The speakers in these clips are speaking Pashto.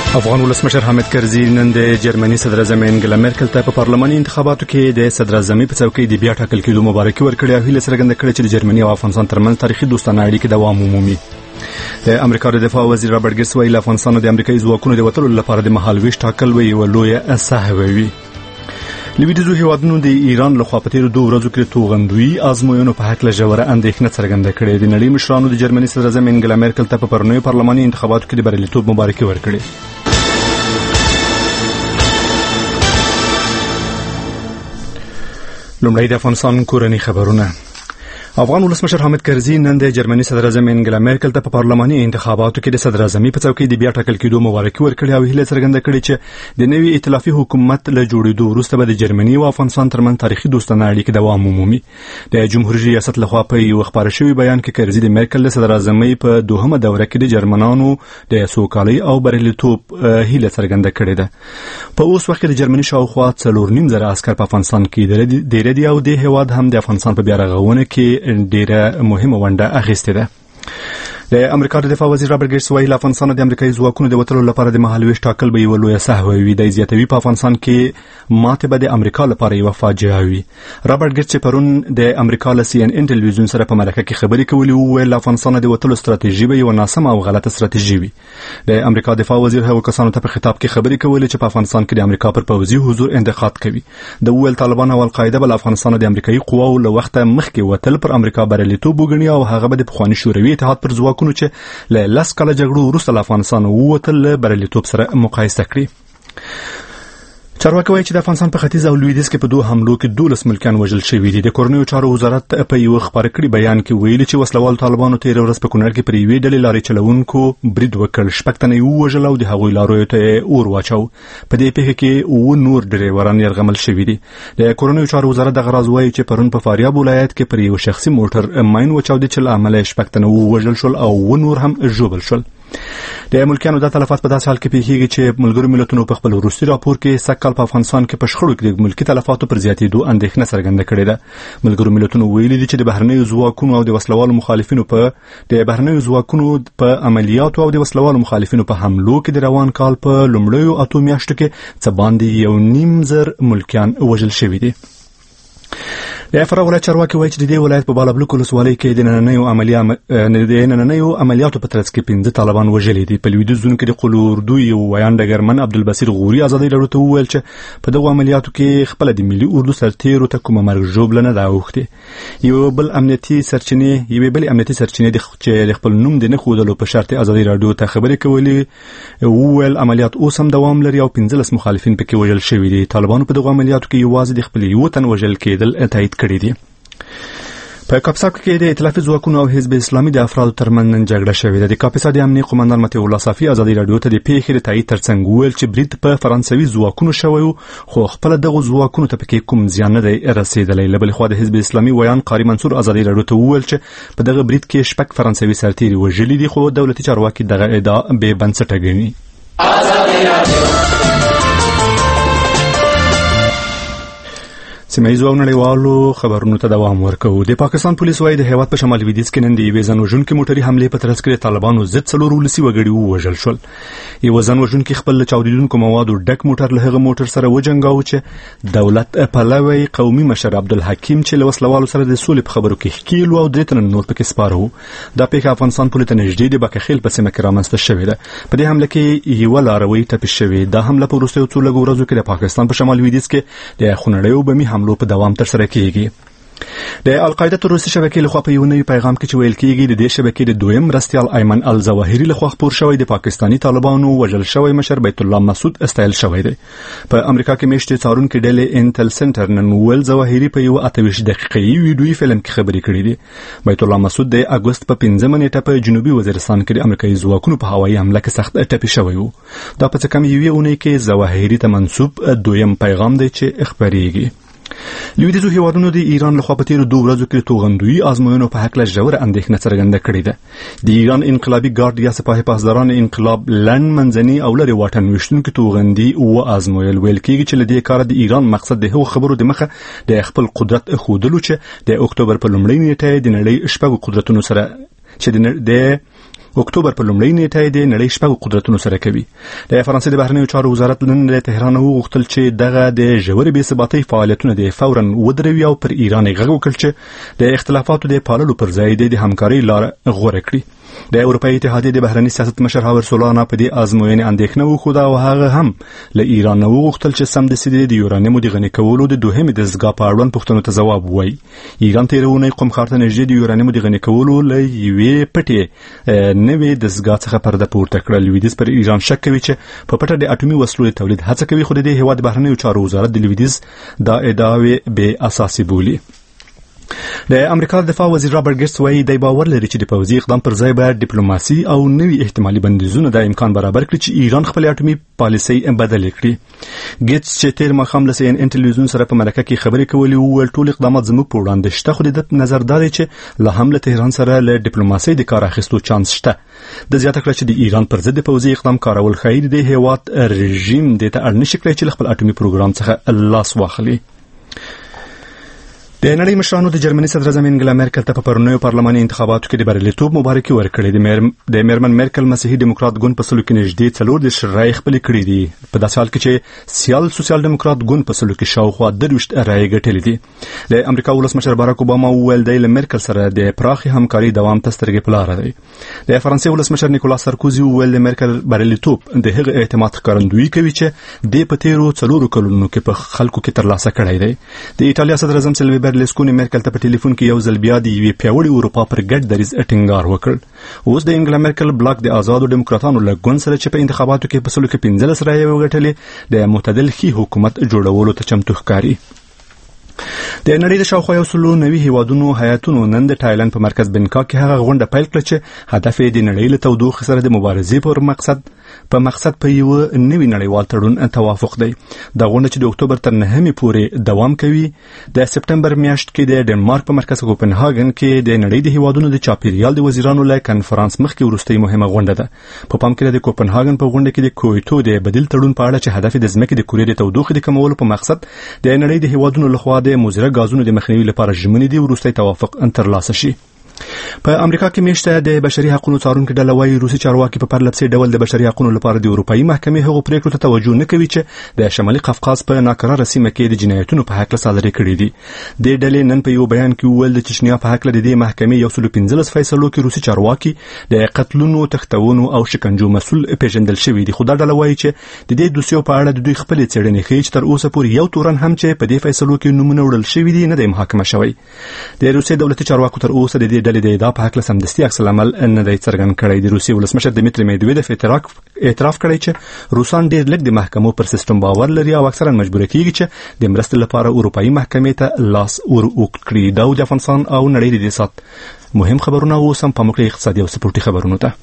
افغان ولسمشر حامد کرزي نن د جرمني صدر اعظم انګلا میرکل ته په پارلماني انتخاباتو کې د صدر اعظمي په څوکۍ د بیا ټاکل کېدو مبارکي ورکړې او هیله څرګنده کړې چې د جرمني او افغانستان ترمنځ تاریخي دوستانه اړیکې دوام ومومي. د امریکا د دفاع وزیر رابرټ ګیټس ویلي افغانستان د امریکایي ځواکونو د وټلو لپاره د مهالويش ټاکل وی یو لویه سهوه وي. لویدیځو هیوادونو د ایران له خوا په تیرو 2 ورځو کې توغندوی آزموینو په حق له ژوره اندېښنه څرګنده کړې. د نړۍ مشرانو د جرمني صدر اعظم انګلا میرکل ته په پرونیو پارلماني انتخاباتو کې د بریالیتوب مبارکي ورکړې. لومړی د افغانستان کورنی خبرونه. افغان ولسمشر حامد کرزي نن د جرمني صدر اعظم انګلا میرکل ته په پارلماني انتخاباتو کې د صدر اعظمي په څوکۍ د بیا ټاکل کېدو مبارکي ورکړې او هیله څرګنده کړې چې د نوي ائتلافي حکومت له جوړېدو وروسته به د جرمني او افغانستان ترمنځ تاریخي دوستانه اړیکې دوام ومومي. د جمهوریت ریاست لخوا په یو خبري شوی بیان کې کرزي د میرکل له صدر اعظمي په دوهمه دوره کې د جرمنانو د سوکالۍ او بریالیتوب هیله څرګنده کړې ده. په اوس وخت کې د جرمني شاوخوا 4.5 عسكر په افغانستان کې ډېر دي او د هیواد هم د افغانستان په بیا رغونه کې ډېره مهمه ونډه اخیستې ده. د امریکا د دفاع وزیر رابرټ ګیټس ویلي افغانستان د امریکایي ځواکونو د وټلو لپاره د مهالويش ټاکل به یو لویه سهوه وي. د زیاتوي په افغانستان کې ماته به د امریکا لپاره یو فاجعه وي. رابرټ ګیټس چې پرون د امریکا له سی ان ان ټلویزیون سره په مرکه کې خبرې کولې او ویل افغانستان د وټلو ستراتیژي به یو ناسمه او غلطه ستراتیژي وي. د امریکا دفاع وزیر هغو کسانو ته په خطاب کې خبرې کولې چې په افغانستان کې د امریکا پر پوځي حضور انتقاد کوي. د ویل طالبان او القاعده بل افغانستان د امریکایي قواو له وخت مخکې وټل پر امریکا بریالیتوب وګڼي او هغه به د پخوانی شوروي اتحاد پر ځواکونو چې لاس کله جګړو وروسته له افغانستان ووتل بریالیتوب سره مقایسه کړي. چارواکي وایي چې د افغانستان په ختیځ او لویدیځ کې په 2 حملو کې 12 ملکیان وژل شوي دي. د کورنیو چارو وزارت په یو خبري کړي بیان کې ویلي چې وسلوال طالبانو تیر ورځ په کونړ کې پر یوې ډلې لارې چلوونکو برید وکړ. شپږ تنه وژل او د هغوی لارویو ته اور واچو. په دې پیښه کې و نور ډریوران یرغمل شوي دي. د کورنیو چارو وزارت د غراز وایي چې پرون په فاریاب ولایت کې پر یو شخصي موټر ماین وچاو دي چې له امله شپږ تنه وژل شول او و نور هم ژوبل شول. د ملکیانو د تلفات په داسې حال کې پیښیږي چې ملګرو ملتونو په خپل وروستي راپور کې سکهال په افغانستان کې په شخړو کې د ملکی تلفاتو پر زیاتېدو اندېښنه څرګنده کړې ده. ملګرو ملتونو ویلي دي چې د بهرنیو ځواکونو او د وسلوالو مخالفینو په عملیاتو او د وسلوالو مخالفینو په حملو کې د روان کال په لومړیو 8 میاشتو کې څه باندې 1.5 زر ملکیان وژل شوي دي. د فراه ولایت چارواکي وایي چې د دې ولایت په بالابلوک ولسوالۍ کې د نننیو عملیاتو په ترڅ کې 15 طالبان وژلي دي. په لویدیځ زون کې د قلوردو یو ویان ډګرمن عبدالبصیر غوري ازادي راډیو ته وویل چې په دغه عملیاتو کې خپل د ملي اردو سرتیرو ته کومه مرګ ژوبلنه دا اوخته. یو بل امنیتي سرچینې د خپل نوم د نه خودلو په شرط ازادي راډیو ته خبرې کولې وویل عملیات اوس هم دوام لري او 15 مخالفین پکې وژل شوي دي. طالبانو په دغه عملیاتو کې یوازې د خپل یو تن وژل کېدل تایید کړی دي. په کاپیسا کې د ائتلافي ځواکونو او حزب اسلامي د افرادو ترمنځ جګړه شوې ده. د کاپیسا د امنیتي قومندان متي الله صافي ازادي راډیو ته د پیښې د تایید ترڅنګ ویل چې برید په فرانسوي ځواکونو شوی خو خپل دغه ځواکونو ته پکې کوم زیان نه دی رسیدلی. لبل خو د حزب اسلامي ویان قاری منصور ازادي راډیو ته ویل چې په دغه برید کې شپږ فرانسوي سرتیري وژلي دي خو دولتي چارواکي دغه ادعا بې بنسټه ګڼي. سیمایي او نړیوالو خبرونو ته دوام ورکوي. د پاکستان پولیس وايي د هیواد په شمال لویدیځ کې نن د یوې ځانوژونکې موټري حملې په ترڅ کې طالبانو ضد 4 ولسي وګړي ووژل شول. یو ځانوژونکي خپل چاودیدونکو موادو ډک موټر له هغه موټر سره وجنګاو چې دولت پلوی قومي مشر عبدالحکیم چې له وسلوالو سره د سولې په خبرو کې ښکیل او درې تنه نور پکې سپاره وو. دا پیښه افغانستان پولیس ته نږدې د بکخیل په سیمه کې رامنځته شوې ده. په دې حمله کې یو لاروي ټپي شوې. دا حمله په وروستیو څو لږو ورځو کې د پاکستان په شمال لویدیځ کې د خونړیو بمي حملو په دوام تر کېږي. د القاعده تروریستي شبکې لخوا په یو نوي پیغام کې چې ویل کېږي د دې شبکې د دویم مرستیال ایمن الظواهري لخوا خپور شوی د پاکستانی طالبانو وژل شوی مشر بیت الله مسعود استایل شوی دی. په امریکا کې میشته څارونکو ډلې انټل سنټر نن ول ظواهري په یو 28 دقیقې ویډیويي فلم کې خبرې کړې دي. بیت الله مسعود د اگست په 15 نیټه په جنوبي وزیرستان کې د امریکایي ځواکونو په هوایي حمله کې سخت ټپي شوی وو. دا په څه کم یوې اونۍ کې ظواهري ته منسوب دویم پیغام دی چې خبرېږي. لویدیځو هیوادونو د ایران له خوا په تیرو 2 ورځو کې توغندوی آزموینو په حق له ژوره اندېښنه څرګنده کړې ده. د ایران انقلابي ګارد یا سپاه پاسداران انقلاب لن منځني او لري واټن وشتونکو توغندي او آزمویل ویل کېږي چې له دې کار د ایران مقصد د هغو خبرو د مخه د خپل قدرت خودلو چې د اکتوبر په لومړۍ نیټه د نړۍ شپږ قدرتونو سره چې د اکتوبر په لومړۍ نیټه د نړۍ شپږ قدرتونو سره کوي. د فرانسې د بهرنیو چارو وزارت نن د تهران وغوښتل چې دغه د ژورې بې ثباتۍ فعالیتونه د فورا ودروي او پر ایران غږ وکړي چې د اختلافاتو د پاللو پر ځای د همکارۍ لار غوره کړي. د اروپایي اتحادیې د بهرني سیاست مشر هاور سولانا په دې ازموینې اندېښنه وښوده او هغه هم له ایران وغوښتل چې سمدستي د یورانیمو د غني کولو د دوهمې دستګاه په اړوند پوښتنو ته ځواب ووایي. ایران تېره اونۍ قم ښار ته نږدې د یورانیمو د غني کولو له یوې پټې نوې دستګاه څخه پرده پورته کړه. لویدیځ پر ایران شک کوي چې په پټه د اټومي وسلو د تولید هڅه کوي، خو د دې هیواد بهرنیو چارو وزارت د لویدیځ دا ادعاوې بې اساسي بولي. د امریکا دفاع وزیر رابرټ ګیټس وایي دی باور لري چې د پوځي اقدام پر ځای باید ډیپلوماسي او نوي احتمالي بندیزونه د امکان برابر کړي چې ایران خپل اټومي پالیسي بدل کړي. ګیټس چې تیر ماښام له CNN ټلویزیون سره په مرکه کې خبرې کولې وویل ټول اقدامات زموږ په وړاندې شته، خو د نظر دا دی چې له هم له تهران سره له ډیپلوماسي د کار اخیستو چانس شته. د زیاته کړه چې د ایران پر ضد پوځي اقدام کارول خیر د هیواد رژیم د ته اړ نشي کړی چې خپل اټومي پروګرام څخه لاس واخلي. د نړۍ مشرانو د جرمني صدر اعظم انګلا میرکل ته په پرونیو پارلماني انتخاباتو کې د بریالیتوب مبارکي ورکړې. د میرمن میرکل مسیحي دیموکرات ګوند په سلو کې نږدې 40 رایې خپل کړې دي، په داسې حال کې چې سوسیال دیموکرات ګوند په سلو کې شاوخوا 23 رایې ګټلې دي. د امریکا ولسمشر باراک اوباما وویل دی له میرکل سره د پراخي همکاري دوام ته سترګې په لاره دی. د فرانسې ولسمشر نیکولاس سارکوزي وویل د میرکل بریالیتوب د هغه اعتماد ښکارندویي کوي چې د په تیرو 4 کلونو کې په خلکو کې ترلاسه کړی دی. د ایټالیا صدر اعظم سیلوی برلسکونی میرکل ته په ټلیفون کې یو ځل بیا د یوې پیاوړې اروپا پر ګډ دریځ ټینګار وکړ. اوس د انګلا میرکل بلاک د آزادو دیموکراتانو له ګوند سره چې په انتخاباتو کې په سلو کې 15 رایې وګټلې د معتدل ښي حکومت جوړولو ته چمتو ښکاري. د نړۍ د شاوخوا 190 هیوادونو هیاتونو نن د تایلند په مرکز بنکاک کې هغه غونډه پیل کړه چې هدف یې د نړۍ له تودوخې سره د مبارزې په مقصد په یو نوي نړیوال تړون توافق دی. دا غونډه چې د اکتوبر تر 9 پورې دوام کوي د سپټمبر میاشت کې د ډنمارک په مرکز کوپنهاګن کې د نړۍ د هیوادونو د چاپیریال د وزیرانو له کانفرنس مخکې وروستۍ مهمه غونډه ده. په پام کې د کوپنهاګن په غونډه کې د کویټو د بدیل تړون په اړه چې هدف د ځمکې د کورې د تودوخې د کمولو په مقصد د نړۍ د هیوادونو لخوا د مضر غازونو د مخنیوي لپاره ژمنې دي وروستۍ توافق ترلاسه شي. په امریکا کې میشته د بشري حقوقو څارونکو ډله وايي روسي چارواکي په پرلپسې ډول د بشري حقوقو لپاره د اروپאי محکمې هغو پریکړو ته توجه نه کوي چې د شمالي قفقاز په ناکراره سیمه کې د جنایتونو په حق صادرې کړې دي. د ډلې نن په یو بیان کې وویل د چچنیا په حق د دې محکمې 115 فیصلو کې روسي چارواکي د قتلونو، تختونو او شکنجو مسؤل پیژندل شوی دي. خو دا ډله وايي چې د دې دوسیو په اړه د دوی خپل څېړنې ښیي چې تر اوسه پورې یو تورن هم چې په دې فیصلو کې نومونه وړل شوی دي نه دی محاکمه شوی. د روسي دولتي چارواکو تر اوسه د دې ډلې د ادعا په حق سمدستي عکس العمل نه دی څرګند کړی. د روسي ولسمشر دمیتری میدویدف اعتراف کړی چې روسان ډېر لږ د محکمو پر سیستم باور لري او اکثرا مجبور کیږي چې د مرستې لپاره اروپאי محکمې ته لاس ور وکړي. دا د افغانستان او نړۍ د سات مهم خبرونه او سم په مکه اقتصادي او سپورتي خبرونه ته.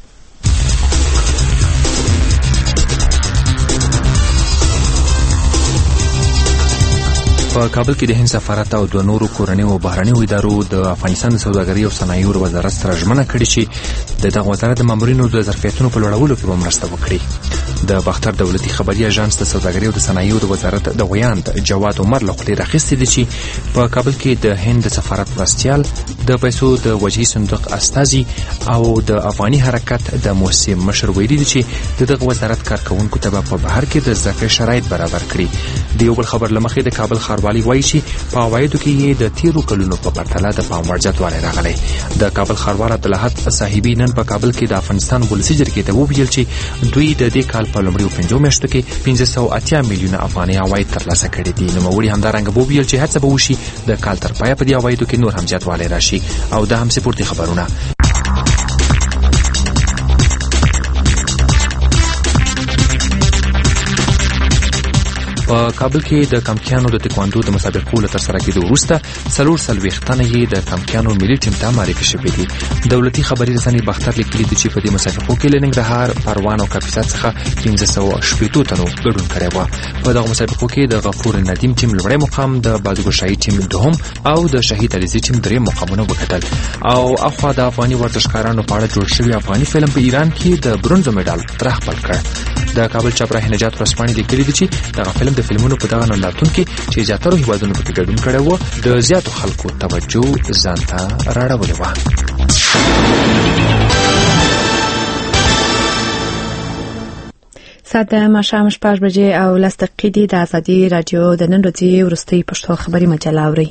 په کابل کې د هند سفارت او د نورو کورنیو او بهرنیو ادارو د افغانستان د سوداګرۍ او صنایعو وزارت سره ژمنه کړې چې د دغه وزارت د مامورینو د ظرفیتونو په لوړولو کې مرسته وکړي. د باختر دولتي خبري اژانس د سوداګرۍ او د صنایعو د وزارت د غویاند جواد عمر له خپل راخستې دي چې په کابل کې د هند سفارت مرستيال د پیسو د وجهي صندوق استازي او د افغاني حرکت د موسم مشر ویلي دي چې دغه وزارت کارکونکو ته په بهر کې د زده کړې شرایط برابر کړي. د یو بل خبر لمخې د کابل ښاروالي وایي چې په عوایدو کې د تیرو کلونو په پرتله د پام وړ زیاتوالی راغلی. د کابل ښاروال عبدالحد صاحبي نن په کابل کې د افغانستان ولسي جرګې ته وویل چې دوی د دې کال په لومړیو 5 میاشتو کې 580 میلیونه افغاني عواید ترلاسه کړي دي. نوموړي همدارنګه وویل چې هڅه به وشي د کال تر پایه په دې عوایدو کې نور هم زیاتوالی راشي. او دا هم سپورتي خبرونه. په کابل کې د کمکیانو د تکواندو د مسابقو له ترسره کېدو وروسته 440 تنه یې د کمکیانو ملي ټیم ته معرفي شوي دي. دولتي خبري رسنۍ باختر لیکلي دي چې په دې مسابقو کې له ننګرهار، پروان او کاپیسا څخه 1580 تنو ګډون کړی و. په دغه مسابقو کې د غفور ندیم ټیم لومړی مقام، د بازګو شاهي ټیم دوهم او د شهید علیزي ټیم دریم مقامونه وګټل. او اخوا د افغاني ورزشکارانو په اړه جوړ شوی افغاني فلم په ایران کې د برونزو میډال ترخ خپل کړ. د کابل چاپراه نجات ورسپانې لیکلي دي چې دغه فلم د فلمونو په دغه نندارتون کې چې زیاتره هیوادونو پکې ګډون کړی و د زیاتو خلکو توجه ځان ته راړولې وه. ساعت د ماښام 6 بجې او 10 دقیقې د ازادي رادیو د نن ورځې وروستۍ پښتو خبري مجله اوري.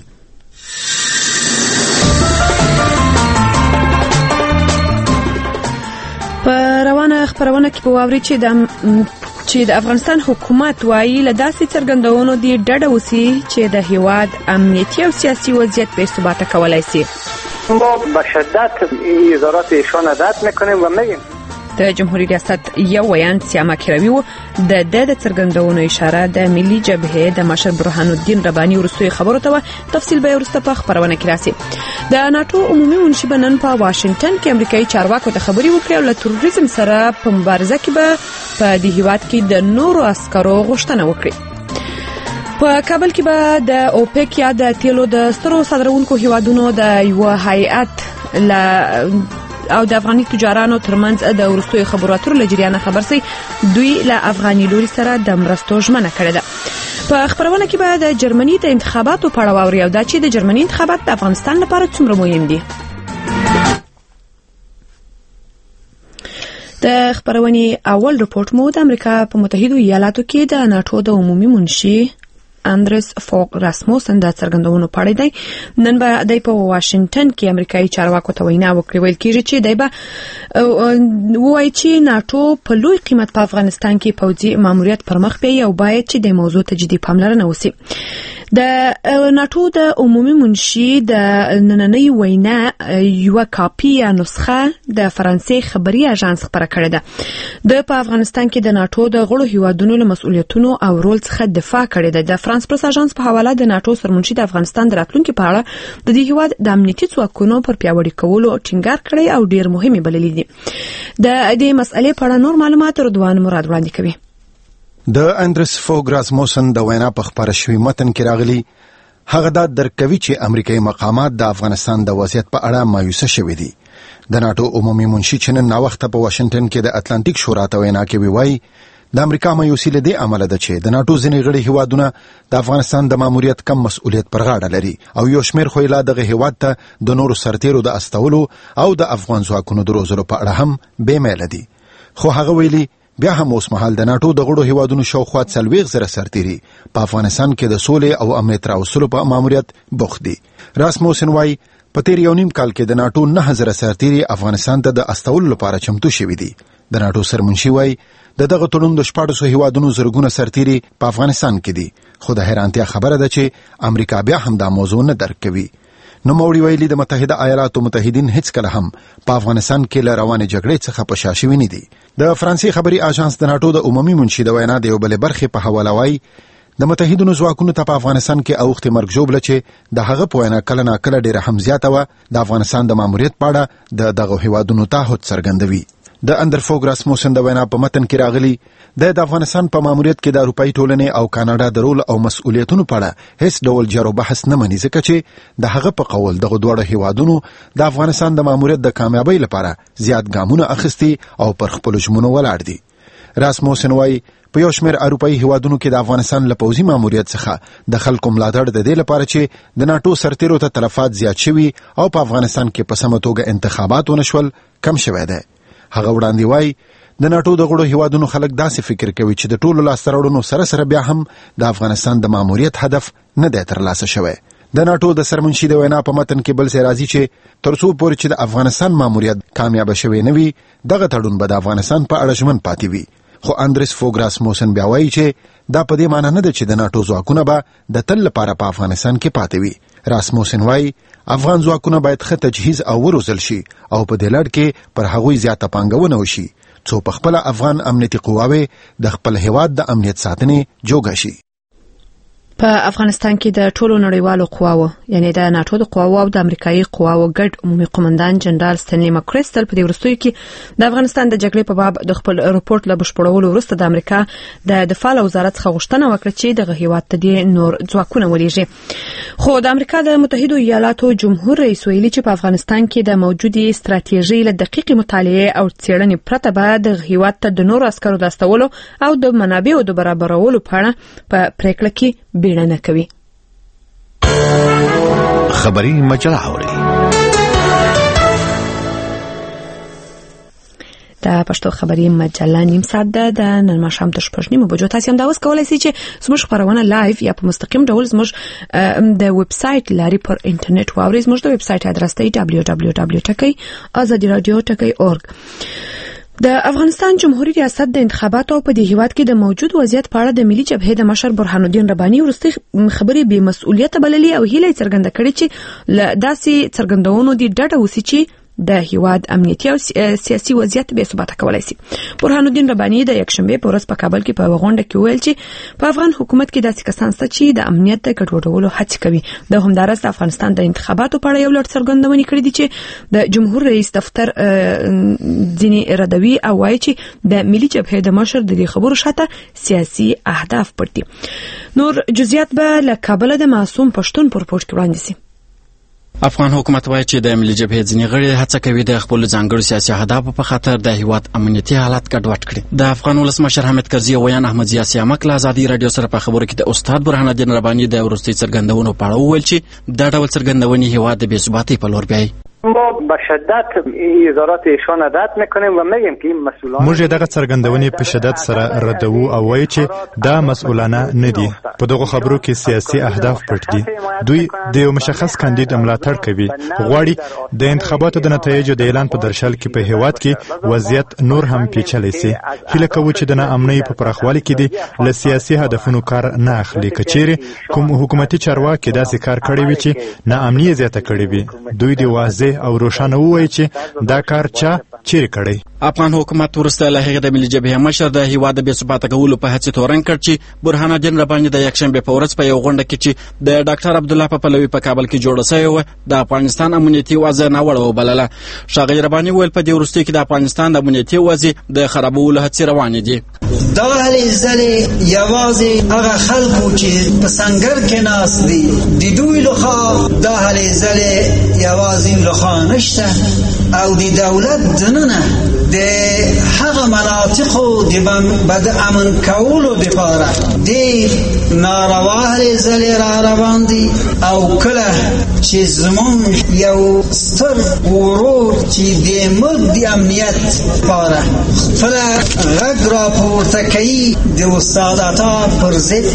په روانه خبرونه کې په واوري چې د افغانستان حکومت وايي له داسې څرګندونو دی ډډه وسی چې د هیواد امنیتي او سیاسي وضعیت به ثبات کولای شي. ما به شدت اظهارات ایشان رد میکنیم و میگیم د جمهوریت ریاست یو ویان سیاما کیروی و د څرګندونو اشاره د ملي جبهه د مشر برهان الدین رباني ورسوي خبرو ته تفصیل به ورسته په خبرونه کې راسي. د ناتو عمومي منشي نن په واشنگټن کې امریکایي چارواکو ته خبري وکړه او له تروریزم سره په مبارزه کې به په دې هیواد کې د نورو عسکرو غوښتنه وکړي. په کابل کې به د اوپک یا د تیلو د سترو صادرونکو هیوادونو د یو هیئت او د افغاني تجارانو ترمنځ د ورستوي خبرو اترو لجریانه خبر سي دوی له افغاني لوري سره د مرستو ژمنه کړې ده. په خبرونه کې به د جرمني د انتخاباتو په اړه واوري او دا چې د جرمني انتخابات د افغانستان لپاره څومره مهم دي. د خبرونې اول رپورت مو د امریکا په متحده ایالاتو کې د ناتو د عمومي منشي اندرس فوق راسموسن د څرګندونو پاړې دی. نن به د په واشنگټن کې امریکایي چارواکو ته وینا وکړي ویل کېږي چې دی به وایي چې ناتو په لوی قیمت په افغانستان کې پوځي ماموریت پرمخ بیاي او باید چې د موضوع ته جدي پاملرنه وشي. د ناتو د عمومي منشي د نننۍ وینا یو کاپي یا نسخه د فرانسې خبري اژانس خبره کړې ده. د په افغانستان کې د ناتو د غړو هیوادونو له مسؤلیتونو او رول څخه دفاع کړې ده. د فرانس پرس اژانس په حواله د ناتو سرمنشي د افغانستان د راتلونکو په اړه د دې هیواد د امنیتي ځواکونو پر پیاوړي کولو ټینګار کړی او ډیر مهمه بللې دي. د دې مسئلې په اړه نور معلومات رضوان مراد وړاندې کوي. د اندرس فوق راسموسن د وینا په خبره شوی متن کې راغلی هغه دا درکوي چې امریکایي مقامات د افغانستان د وضعیت په اړه مایوسه شوي دي. د ناتو عمومي منشي چې نن وخت په واشنگټن کې د اتلانتیک شورا ته وینا کوي وایي د امریکا مایوسي له دې عمله ده چې د ناتو ځینې غړي هیوادونه د افغانستان د ماموریت کم مسؤلیت پر غاړه لري او یو شمېر خو لا دغه هیواد ته د نورو سرتیرو د استولو او د افغان ځواکونو د روزلو په اړه هم بې میله دي. خو هغه ویلي بیا هم اوس مهال د ناتو د غړو هیوادونو شاوخوا 40,000 سرتیري په افغانستان کې د سولې او امنیت راوستلو په ماموریت بوخت دي. راسموسن وايي په تیر یو نیم کال کې د ناتو 9,000 سرتیري افغانستان ته د استولو لپاره چمتو شوي دي. د ناتو سرمنشي وايي دغه تړون د 14 هیوادونو زرګونه سرتیري په افغانستان کې دي. خو د حیرانتیا خبره ده چې امریکا بیا هم دا موضوع نه درک کوي. نو موري ویلي د متحده ایالاتو متحدین هیڅ کله هم په افغانستان کې له روانې جګړې څخه په شا شوي نه دي. د فرانسې خبري اژانس د ناتو د عمومي منشي د وینا د یو بل برخې په حواله وايي د متحدینو ځواکونو ته په افغانستان کې اوختي مرګ جوړه چې د هغه په وینا کله نه کله ډیره هم زیاته و د افغانستان د ماموریت په اړه دغه هیوادونو تعهد څرګندوي. د اندر فوق راسموسن د وینا په متن کې راغلي د افغانستان په ماموریت کې د اروپאי ټولنې او کاناډا د رول او مسؤلیتونو په اړه هیڅ ډول جارو بحث نه مني ځکه چې د هغه په قول دغه دوه هیوادونو د افغانستان د ماموریت د کامیابی لپاره زیات ګامونه اخیستي او پر خپل ژمنو ولاړ دي. راسموسن وايي په یو شمېر اروپאי هیوادونو کې د افغانستان له پوځي ماموریت څخه د خلکو ملاتړ د دې لپاره چې د ناتو سرتیرو ته تلفات زیات شوي او په افغانستان کې په سمه توګه انتخابات ونشول کم شوی دی. هغه وړاندې وايي د ناتو د غړو هیوادونو خلک داسې فکر کوي چې د ټولو لاسته راوړنو سره بیا هم د افغانستان د ماموریت هدف نه دی ترلاسه شوی. د ناتو د سرمنشي د وینا په متن کې بل څه راځي چې ترڅو پورې چې د افغانستان ماموریت کامیاب شوی نه وي دغه تړون به د افغانستان په اړه ژمن پاتې وي. خو اندرس فوق راسموسن بیا وایي چې دا په دې معنی نه ده چې د ناتو ځواکونه به د تل لپاره په افغانستان کې پاتې وي. راسموسن وايي افغان ځواکونه باید ښه تجهیز او وروزل شي او په دې لړ کې پر هغوی زیاته پانګونه وشي څو په خپل افغان امنیتي قواوې د خپل هیواد د امنیت ساتنې جوګه شي. په افغانستان کې د ټولو نړیوالو قواو یعنی د ناتو د قواو او د امریکایي قواو ګډ عمومي قومندان جنرال ستنلی مکریستل په دې ورستیو کې د افغانستان د جګړې په باب د خپل رپورت له بشپړولو وروسته د امریکا د دفاع وزارت څخه غوښتنه وکړه چې دغه هیواد ته د نور ځواکونه ولېږي. خو د امریکا د متحده ایالاتو جمهور رئیس ویلي چې په افغانستان کې د موجودي ستراتیژي له دقیق مطالعه او څېړنې پرته به د هیواد ته د نور عسکرو د استولو او د منابعو د برابرولو په اړه په پریکړه کې بیړنه کوي. خبري مجله اوري. د پښتو خبري مجله نیم ساعت د نن ماښام تر 8:30 بجو تاسو هم دا اوس کولای شئ چې زموږ خبرونه لایو یا په مستقیم ډول زموږ د ویب سټ لاري پر انټرنیټ واورئ. زموږ د ویب سټ ادرس دی www.azadiradio.org. د افغانستان جمهوریت ریاست د انتخاباتو په دې هیواد کې د موجود وضعیت په اړه د ملي جبهې د مشر برهان الدین رباني ورستي خبري به مسؤلیت بللي او هیله څرګنده کړې چې داسې څرګندونو دي ډډه وسی چې د هیواد امنیتي او سیاسي وضعیت به ثبات کولای شي. برهان الدین رباني د یکشنبه په ورځ په کابل کې په غونډه کې ویل چې په افغان حکومت کې داسې کسان شته چې د امنیت د ګډوډولو هڅه کوي. د همدارس د افغانستان د انتخاباتو په اړه یو لړ څرګندونې کړې دي چې د جمهور رئیس دفتر ځینې ردوي او وایي چې د ملي جبهې د مشر د خبرو شاته سیاسي اهداف پټ دي. نور جزئیات به له کابل د معصوم پښتون پر پورت وړاندې شي. افغان حکومت وایي چې د ملي جبهې ځینې غړي هڅه کوي د خپل ځانګړو سیاسي اهدافو په خاطر د هیواد امنیتي حالت ګډوډ کړي. د افغان ولسمشر حامد کرزي ویان احمد ضیاء سیامک له ازادي رادیو سره په خبرو کې د استاد برهان الدین رباني د وروستي څرګندونو په اړه وویل چې دا ډول څرګندونې هیواد د بې ثباتۍ په لور بیایي. ما به شدت اظهارات ایشان رد میکنیم و میگیم که این مسئولان موږ دغه څرګندونې په شدت سره ردوو او وایو چې دا مسؤلانه نه دي. په دغه خبرو کې سیاسي اهداف پټ دي. دوی د یو مشخص کاندید ملاتړ کوي، غواړي د انتخاباتو د نتایجو د اعلان په درشل کې په هیواد کې وضعیت نور هم پیچلی سي. هیله کوو چې د ناامنۍ په پراخوالي کې دي له سیاسي هدفونو کار نه اخلي. کچېرې کوم حکومتي چارواکي داسې کار کړی وي چې ناامنۍ زیاته کړې وي، دوی د واضح او روښانه وایي چې دا کار چا چیرې کړی. افغان حکومت وروسته له هغې د ملي جبهې مشر د هیواد د بې ثباته کولو په هڅې تورن کړ چې برهان الدین رباني د یکشنبې په ورځ په یو غونډه کې چې د ډاکټر عبدالله پپلوي په کابل کې جوړه شوې وه د افغانستان امنیتي وضع ناوړه وبلله. ښاغلي رباني ویل په دې وروستیو کې د افغانستان د امنیتي وضع د خرابولو هڅې روانې دي. دا هلې ځلې یوازې هغه خلکو چې په سنګر کې ناست دي د دوی لخوا دا هلې ځلې یوازې لخوا نشته او د دولت دننه د هغه مناطقو د بد امن کولو دپاره ډېر ناروا هلې ځلې را روان دي او کله چې زمونږ یو ستر ورور چې د ملک د امنیت لپاره خپله غږ راپورته کوي د استاد عطا پر ضد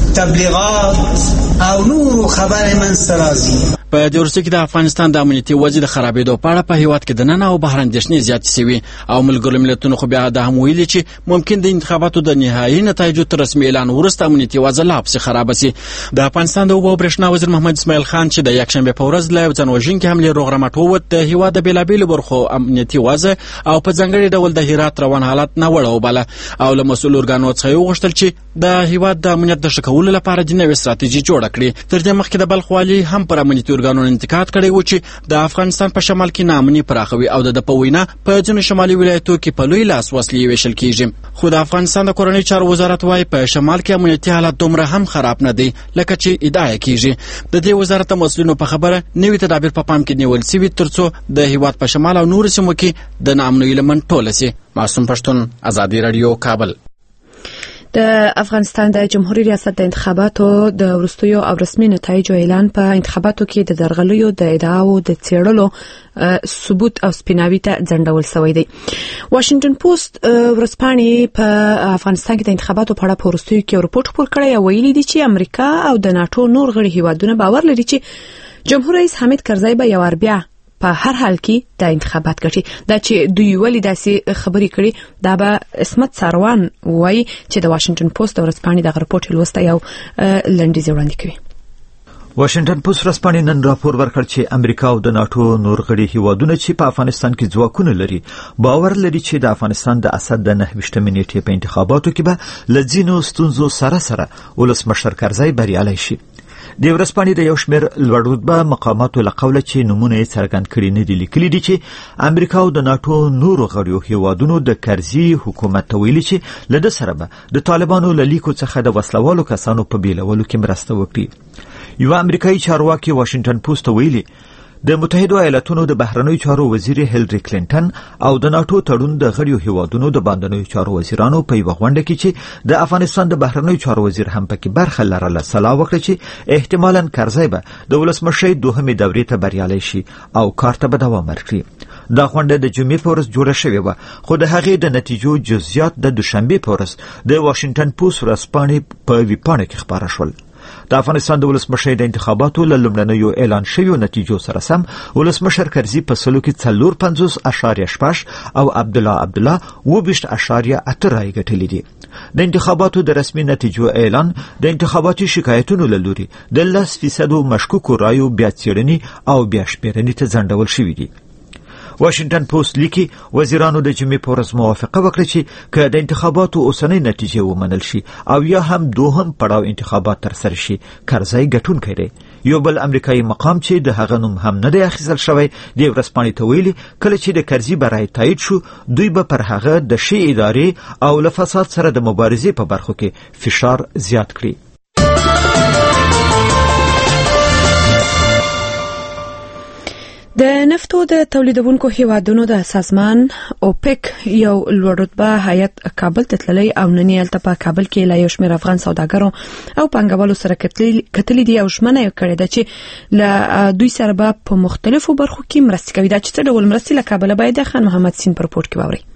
تبلیغات او نورو خبرې منځته راځي. په دې وروستیو کې د افغانستان د امنیتي وضع د خرابېدو په اړه په هیواد کې دننه او بهر اندېښنې زیاتې شوي او ملګرو ملتونو خو بیا دا هم ویلي چې ممکن د انتخاباتو د نهایي نتایجو تر رسمي اعلان وروسته امنیتي وضع لا پسې خرابه شي. د افغانستان د اوبو او برېښنا وزیر محمد اسماعیل خان چې د یکشنبې په ورځ له ځان وژونکې حملې روغ رمټ ووت د هیواد د بېلابېلو برخو امنیتي وضع او په ځانګړي ډول د هرات روان حالت ناوړه وباله او له مسؤلو ارګانو څخه یې وغوښتل چې د هیواد د امنیت د ښه کولو لپاره د نوې ستراتیژي جوړه کړي. تر دې مخکې د بلخ والي هم پر امنیتي ارګانونو انتقاد کړی و چې د افغانستان په شمال کې ناامني پراخوي او د په وینا په ځینو شمالي ولایتو کې په لوی لاس وسلې ویشل کیږي. خو د افغانستان د کورنۍ چارو وزارت وايي په شمال کې امنیتي حالت دومره هم خراب نه دی لکه چې ادعا کیږي. د دې وزارت مسؤلینو په خبره نوي تدابیر په پام کې نیول شوي ترڅو د هیواد په شمال او نورو سیمو کې د ناامنۍ لمن ټوله شي. معصوم پښتون، ازادي رادیو، کابل. د افغانستان د جمهوریت ریاست د انتخاباتو د وروستیو او رسمي نتایجو اعلان په انتخاباتو کې د درغلیو د ادعاو د څېړلو ثبوت او سپیناوي ته ځنډول شوی دی. واشنگټن پوسټ ورځپاڼې په افغانستان کې د انتخاباتو په اړه په وروستیو کې رپورټ خپور کړی او ویلي دي چې امریکا او د ناتو نور غړي هیوادونه باور لري چې جمهور رئیس حامد کرزی به یو ور بیا په هر حال کې د انتخابات ګټي. دا چې دوی ولې داسې خبرې کړي دا به اسمت ساروان وایي چې د واشنگټن پوسټ ورځپاڼې د رپورټ لوسته یو لنډیز وړاندې کوي. واشنگټن پوسټ ورځپاڼې نن راپور ورکړ چې امریکا او د ناتو نور غړي هیوادونه چې په افغانستان کې ځواکونه لري باور لري چې د افغانستان د اسد د 9 نیټې په انتخاباتو کې به له ځینو ستونزو سره ولسمشر کرزی بریالی شي. د ورځپاڼې د یو شمېر لوړرتبه مقاماتو له قوله چې نمونه یې څرګند کړي نه دي لیکلي دي چې امریکا او د ناتو نورو غړیو هیوادونو د کرزي حکومت ته ویلي چې له ده سره به د طالبانو له لیکو څخه د وسلوالو کسانو په بیلولو کې مرسته وکړي. یو امریکایي چارواکي واشنگټن پوسټ ته ویلي د متحده ایالاتونو د بهرنیو چارو وزیر هیلری کلینټن او د ناتو تړون د غړیو هیوادونو د باندنیو چارو وزیرانو په یو غونډه کې چې د افغانستان د بهرنیو چارو وزیر هم پکې برخه لرله سلا وکړه چې احتمالاً کرزی به د ولسمشر دوهمې دورې ته بریالی شي او کار ته به دوام ورکړي. دا غونډه د جمعې په ورځ جوړه شوې وه، خو د هغې د نتیجو جزئیات د دوشنبې په ورځ د واشنګټن پوسټ ورځپاڼې په ویبپاڼه کې خپاره شول. د افغانستان د ولسمشر د انتخاباتو له لومړنیو اعلان شویو نتیجو سره سم ولسمشر کرزي په سلو کې 450.6 او عبدالله 20.8 رای ګټلې دي. د انتخاباتو د رسمي نتیجو اعلان د انتخاباتي شکایتونو له لوري د 10% مشکوکو رایو بیا څېړنې او بیا شمیرنې ته ځنډول شوي دي. واشنګټن پوسټ لیکي وزیرانو د جمعې په ورځ موافقه وکړه چې که د انتخاباتو اوسنۍ نتیجې ومنل شي او یا هم دوهم پړاو انتخابات ترسره شي، کرزی ګټونکی دی. یو بل امریکایي مقام چې د هغه نوم هم نه دی اخیستل شوی د ورځپاڼې ته ویلي کله چې د کرزي برای تایید شو دوی به پر هغه د شی ادارې او له فساد سره د مبارزې په برخو کې فشار زیات کړي. د نفتو د تولیدونکو هیوادونو د سازمان اوپک یو لوړ رتبه هیئت کابل ته تللی او نن یې هلته په کابل کې له یو شمېر افغان سوداګرو او پانګوالو سره کتلي دي او ژمنه یې کړې ده چې له دوی سره به په مختلفو برخو کې مرستې کوي. دا چې څه ډول مرستې له کابله باید خان محمد سین په رپورټ کې واورئ.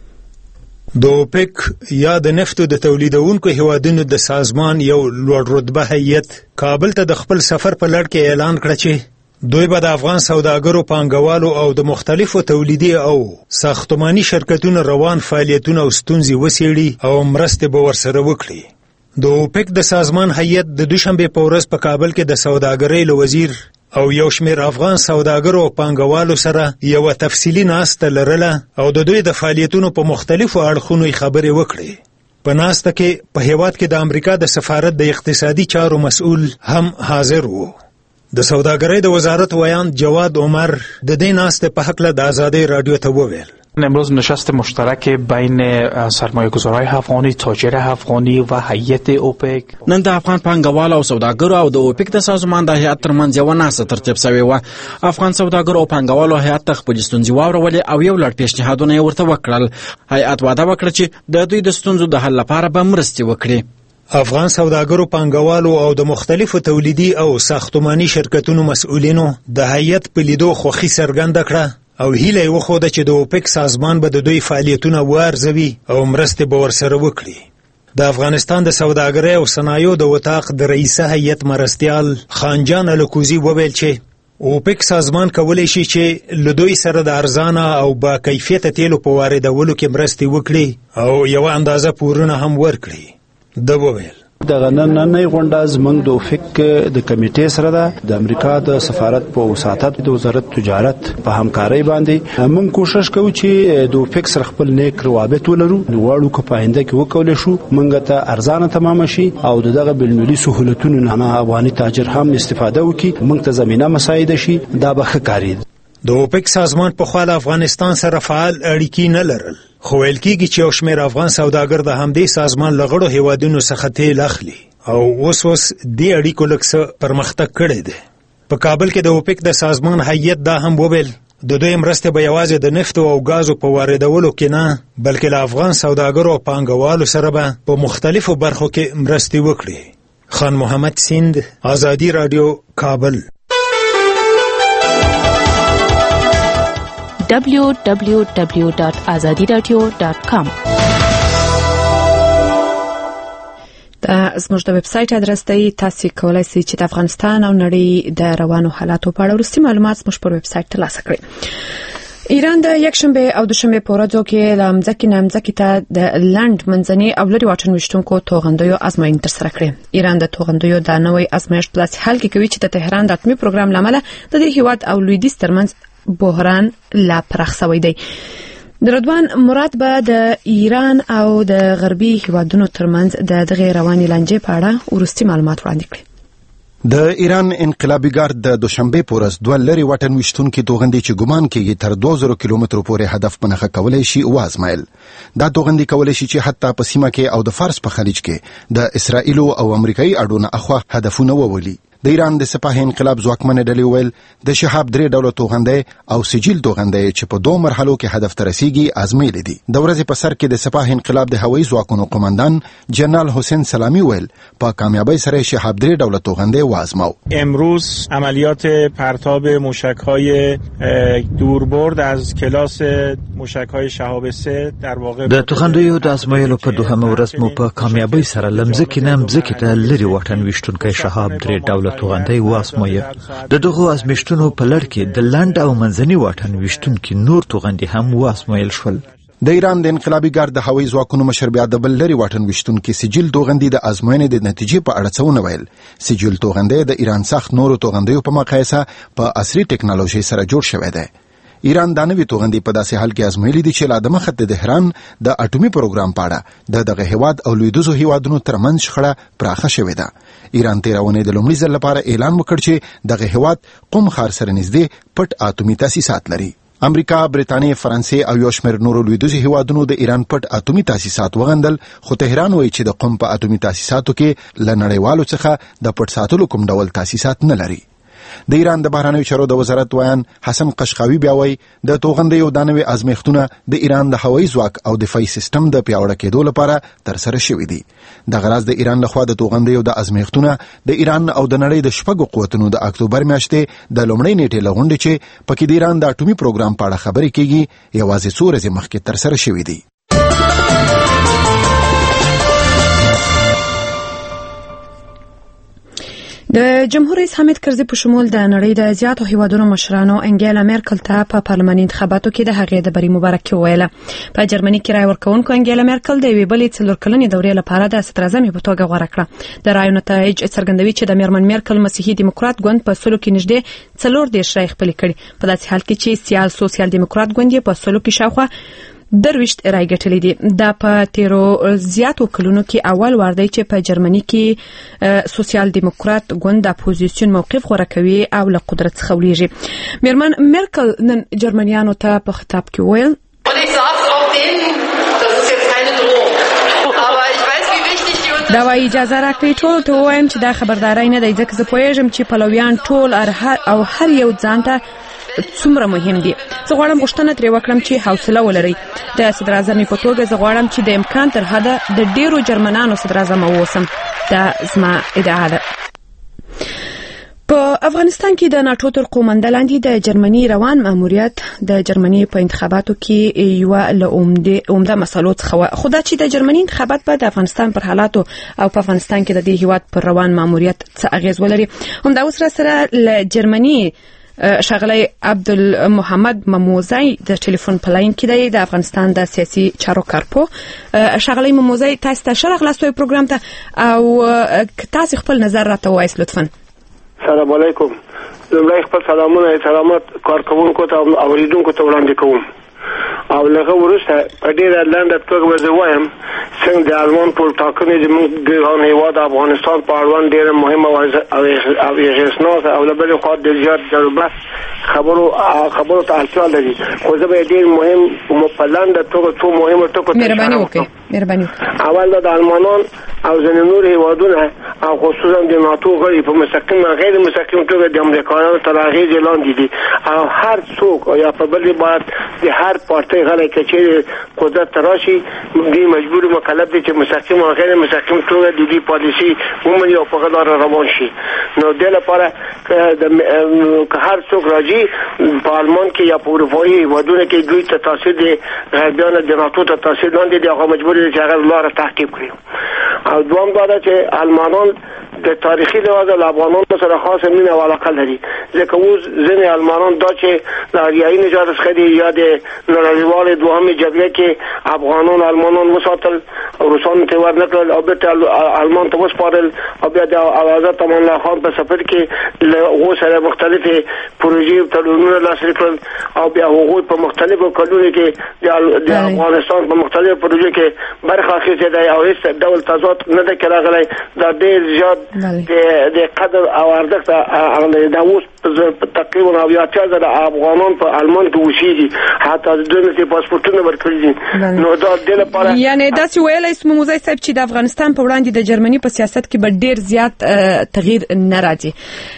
د اوپک یا د نفتو د تولیدونکو هیوادونو د سازمان یو لوړ رتبه هیئت کابل ته د خپل سفر په لړ کې اعلان کړ چې دوی به د افغان سوداګرو، پانګوالو او د مختلفو تولیدي او ساختماني شرکتونو روان فعالیتونه او ستونزې وڅېړي او مرستې به ورسره وکړي. د اوپک د سازمان هیئت د دوشنبې په ورځ په کابل کې د سوداګرۍ له وزیر او یو شمېر افغان سوداګرو او پانګوالو سره یوه تفصیلي ناسته لرله او د دوی د فعالیتونو په مختلفو اړخونو خبرې وکړې. په ناسته کې په هیواد کې د امریکا د سفارت د اقتصادي چارو مسؤل هم حاضر وو. د سوداګرۍ د وزارت ویاند جواد عمر د دې ناستې په هکله د آزادۍ رادیو ته وویل امروز نشست مشترک بین سرمایه‌گذارهای افغانی، تاجر افغانی و هیئت اوپک. نن د افغان پانګوالو او سوداګرو او د اوپک د سازمان د هیئت ترمنځ یوه ناسته ترتیب شوې وه. افغان سوداګرو او پانګوالو هیئت ته خپلې ستونزې واورولې او یو لړ پیشنهادونه یې ورته وکړل. هیئت وعده وکړه چې د دوی د ستونزو د حل لپاره به مرستې وکړي. افغان سوداګرو، پانګوالو او د مختلفو تولیدي او ساختماني شرکتونو مسؤلینو د هیئت په لیدو خوښي څرګنده کړه او هیله یې وښوده چې د اوپک سازمان به د دوی فعالیتونه وارزوي او مرستې به ورسره وکړي. د افغانستان د سوداګرۍ او صنایعو د وطاق د رئیسه هیئت مرستیال خانجان الکوزي وویل چې اوپک سازمان کولی شي چې له دوی سره د ارزانه او با کیفیته تیلو په واردولو کې مرستې وکړي او یوه اندازه پورونه هم ورکړي. د وویل دغه نننۍ غونډه زموږ د اوپک د کمیټې سره ده. د امریکا د سفارت په وساتت د وزارت تجارت په همکارۍ باندې موږ کوشش کوو چې د اوپک سره خپل نیک روابط ولرو. غواړو که په آینده کې وکولی شو موږ ته ارزانه تمامه شي او دغه بین‌المللي سهولتونو نه افغاني تاجر هم استفاده وکړي، موږ ته زمینه مساعده شي. دا به ښه کاري. د اوپک سازمان په خوا له افغانستان سره فعال اړیکې نه لرل، خو ویل کېږي چې یو شمېر افغان سوداګر د همدې سازمان له غړو هیوادونو څخه تیل اخلي او اوس دې اړیکو لږ څه پرمختګ کړی دی. په کابل کې د اوپک د سازمان هیئت دا هم وویل د دوی مرستې به یوازې د نفتو او ګازو په واردولو کې نه بلکې له افغان سوداګرو او پانګوالو سره به په مختلفو برخو کې مرستې وکړي. خان محمد سیند، آزادي رادیو، کابل. www.azadiradio.com دا زموږ د ویب سایټ ادرس دی. تاسو کولای شئ چې د افغانستان او نړۍ د روانو حالاتو په اړه وروستي معلومات زموږ په ویب سایټ ترلاسه کړئ. ایران د یکشنبه او دوشنبه په ورځو کې له مځکې نه مځکې ته د لنډ منځني او لرې واټن ویشتونکو توغندیو ازموینې ترسره کړې. ایران د توغندیو دا نوې ازمایښت په داسې حال کې کوي چې د تهران د اتمي پروګرام له امله د دې هیواد او لویدیځ ترمنځ بحران لا پراخ شوی دی. رضوان مراد به د ایران او د غربي هیوادونو ترمنځ د دغه رواني لانجې په اړه وروستي معلومات وړاندې کړي. د ایران انقلابي ګارد د دوشنبه په ورځ دوه لرې واټن ویشتونکي توغندي چې ګمان کېږي تر 2000 کیلومترو پورې هدف په نښه کولی شي وازمایل. دا توغندي کولی شي چې حتی په سیمه کې او د فارس په خلیج کې د اسرائیل او امریکایي اډو نه اخوا هدفونه وولي. د ایران د سپاه انقلاب ځواکمن ډلې ویل د شهاب 3 ډوله توغندۍ او سجل توغندۍ چې په 2 مرحلو کې هدف ته رسیږي ازمېلې دي. د ورځې په سر کې د سپاه انقلاب د هوایي ځواکونو قومندان جنرال حسین سلامی ویل په کامیابی سره شهاب 3 ډوله توغندۍ وازماو. امروز عملیات پرتاب موشک‌های دوربرد از کلاس موشک‌های شهاب 3 در واقع د توغندیو د ازمایلو په دوهمه ورځ مو په کامیابی سره لمزکې نه مزکې ته لري وطن وشتونکي شهاب 3 ډوله توغندۍ واسموي. د دغه ازمشتونو په لړ کې د لاند او منځني واټن وشتونکي نور توغندي هم واسمویل شول. د ایران د انقلابي ګارد د هوایي ځواکونو مشر بیا د بل لري واټن وشتونکي سجل توغندي د ازموینې د نتیجې په اړه څه ویل. سجل توغندي د ایران سخت نورو توغندیو په مقایسه په عصري ټکنالوژي سره جوړ شوی دی. ایران د نوې توغندي په داسې حال کې ازمویلې دي چې لا د مخه د تهران د اټومي پروګرام په اړه دغه هیواد او لویدیځو هیوادونو ترمنځ شخړه پراخه شوې ده. ایران تیرونه د لومړي ځل لپاره اعلان وکړ چې دغه هیواد قم ښار سره نږدې پټ اټومي تاسیسات لري. امریکا، برتانیې، فرانسې او یو شمېر نورو لویدیځو هیوادونو د ایران پټ اټومي تاسیسات وغندل، خو تهران وایي چې د قم په اټومي تاسیساتو کې له نړیوالو څخه د پټ ساتلو کوم ډول تاسیسات نه لري. د ایران د بهرنیو چارو د وزارت ویان حسن قشقاوي بیا وایي د توغندیو د نوې ازمېښتونه د ایران د هوایي ځواک او دفاعي سیستم د پیاوړه کېدو لپاره ترسره شوي دي. د غرض د ایران لخوا د توغندیو د ازمېښتونه د ایران او د نړۍ د شپږو قوتونو د اکتوبر میاشتې د لومړۍ نیټې لغونډې چې پکې د ایران د اټومي پروګرام په اړه خبرې کیږي یوازې څو ورځې مخکې ترسره شوي دي. د جمهور رئیس حامد کرزي په شمول د نړۍ د زیاتو هیوادونو مشرانو انګیلا میرکل ته په پارلماني انتخاباتو کې د هغې د بری مبارکي وویله. په جرمني کې رای ورکوونکو انګیلا میرکل د یوې بلې 4 کلنې دورې لپاره د صدراعظم په توګه غوره کړه. د رایو نتایج څرګندوي چې د میرمن میرکل مسیحي دیموکرات ګوند په سلو کې نږدې 40 رای خپل کړي، په داسې حال کې چې سوسیال دیموکرات ګوند یې په سلو کې شاوخوا 23 رای ګټلې دي. دا په تیرو زیاتو کلونو کې اول وار دی چې په جرمني کې سوسیال دیموکرات ګوند د اپوزیسیون موقف غوره کوي او له قدرت څخه ولیږي. میرمن میرکل نن جرمنیانو ته په خطاب کې ویل دا وایي اجازه راکړئ ټول ته ووایم چې دا خبرداری نه دی، ځکه زه پوهیږم چې پلویان ټول او هر یو ځان ته څومره مهم دي. زه غواړم غوښتنه ترې وکړم چې حوصله ولرئ. د صدراعظم په توګه زه غواړم چې د امکان تر حده د ډیرو جرمنانو صدراعظم اوسم. دا زما ادعا ده. په افغانستان کې د ناتو تر قومنده لاندې د جرمني روان ماموریت د جرمني په انتخاباتو کې یو له عمده مسلو څخه خو دا چې د جرمني انتخابات په د افغانستان پر حالاتو او په افغانستان کې د دې هیواد پر روان ماموریت څه اغیز ولري. همدا اوس سره له جرمني شاغلی عبدالمحمد مموزی د ټلیفون په لاین کې دی، د افغانستان د سیاسي چارو کارپو. شاغلی مموزی تاسو ته ښه راغلاست پروګرام ته او تاسو خپل نظر راته وایاست لطفا. السلام علیکم. زموږ خپل سلامونه احترامات کارکوونکو ته او اوریدونکو ته وړاندې کوم. او لغه ورسته په ډیره لنډه توګه به وایم څنګه د آلمان ټول ټاکنې زموږ ګران هیواد افغانستان په اړوند ډیره مهمه او اغېزناکه او له بلې خوا د زیات ضرورت خبرو ته اړتیا لري. خو زه به ډېر مهم په لنډه توګه څو مهمو ټکو ته مهرباني وکړئ. اول د آلمانان او ځینې نور هیوادونه او خصوصا د ناتو غړي په مستقیم او غیر مستقیم توګه د امریکایانو تر اغېزې لاندې دي او هر څوک یا په بلې باید د هر پارټۍ غړی که چیرې قدرت ته راشي دوی مجبور مکلف دي چې مستقیم او غیر مستقیم توګه د دې پالیسي ومني او په هغه لاره روان شي. نو دې لپاره که هر څوک راځي په آلمان کې یا په اروپایي هیوادونو کې دوی ته تاثیر د غربیانو د ناتو ته تاثیر لاندې دي، هغه مجبور دي چې هغه لاره تعقیب کړي. او دوام دا ده چې آلمانان د تاریخي لحاظ له افغانانو سره خاصه مینه او علاقه لري، ځکه اوس ځینې آلمانان دا چې د اریایي نژاد څخه دي یا د نړیوالې دوهمې جګړې کې افغانان آلمانان وساتل او روسانو ته ورنکړل او بېرته آلمان ته وسپارل او بیا د حضرت امان الله خان په سفر کې له هغو سره مختلفې پروژې او تړونونه لاسلیک کړل او بیا هغوی په مختلفو کلونو کې د افغانستان په مختلفو پروژو کې برخه اخیستې ده او هېڅ ډول تضاد نه ده کې راغلی. دا ډېر زیات د قدر او ارزښت د اوس تقریبا 80,000 افغانان په آلمان کې اوسېږي، حتی د دوی پاسپورتونه ورکړي دي. نو دا د لپاره یعنی دا چې ویلای سم موزای صاحب چې د افغانستان په وړاندې د جرمني په سیاست کې به ډیر زیات تغییر نه راځي.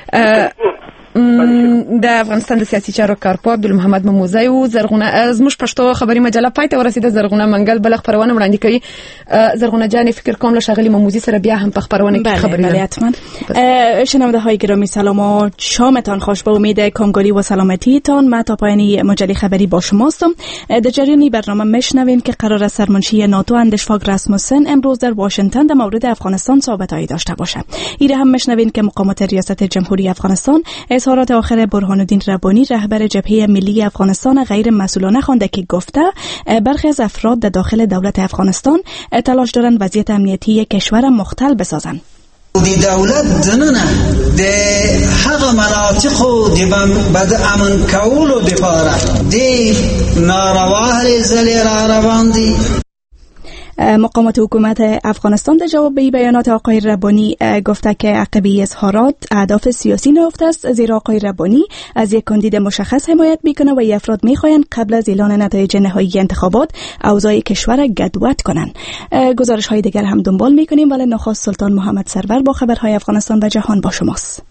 د افغانستان د سیاسي چارو کارپوه عبدالمحمد موموزی او زرغونه زموږ پښتو خبري مجله پاتې ورسېده. زرغونه منګل بل خبرونه وړاندې کوي. زرغونه جان فکر کوم له شاغلی موموزی سره بیا هم په خبرونه کې خبري بله حتما. شنونده های گرامی سلام و شامتان خوش. با امید کامگاری و سلامتیتان ما تا پایان مجله خبری با شماستم. در جریان برنامه میشنویم که قرار است سرمنشی ناتو اندرس فاگ راسموسن امروز در واشنگتن در مورد افغانستان صحبت‌هایی داشته باشه. ایره هم میشنویم که مقامات ریاست جمهوری افغانستان اظهارات آخر برهانالدین ربانی رهبر جبهه ملی افغانستان غیر مسئولانه خوانده که گفته برخی از افراد در داخل دولت افغانستان تلاش دارند وضعیت امنیتی کشور مختل بسازند. دی دولت دننه د هغه مناطق او د بد امن کولو لپاره دی ناروا زلی را روان دي. مقامات حکومت افغانستان در جواب به بیانات آقای ربانی گفته که عقبی اظهارات اهداف سیاسی نهفته است، زیرا آقای ربانی از یک کاندید مشخص حمایت میکنه و این افراد میخواهند قبل از اعلان نتایج نهایی انتخابات اوضاع کشور گدوت کنند. گزارش های دیگر هم دنبال میکنیم، ولی نخست سلطان محمد سرور با خبرهای افغانستان و جهان با شماست.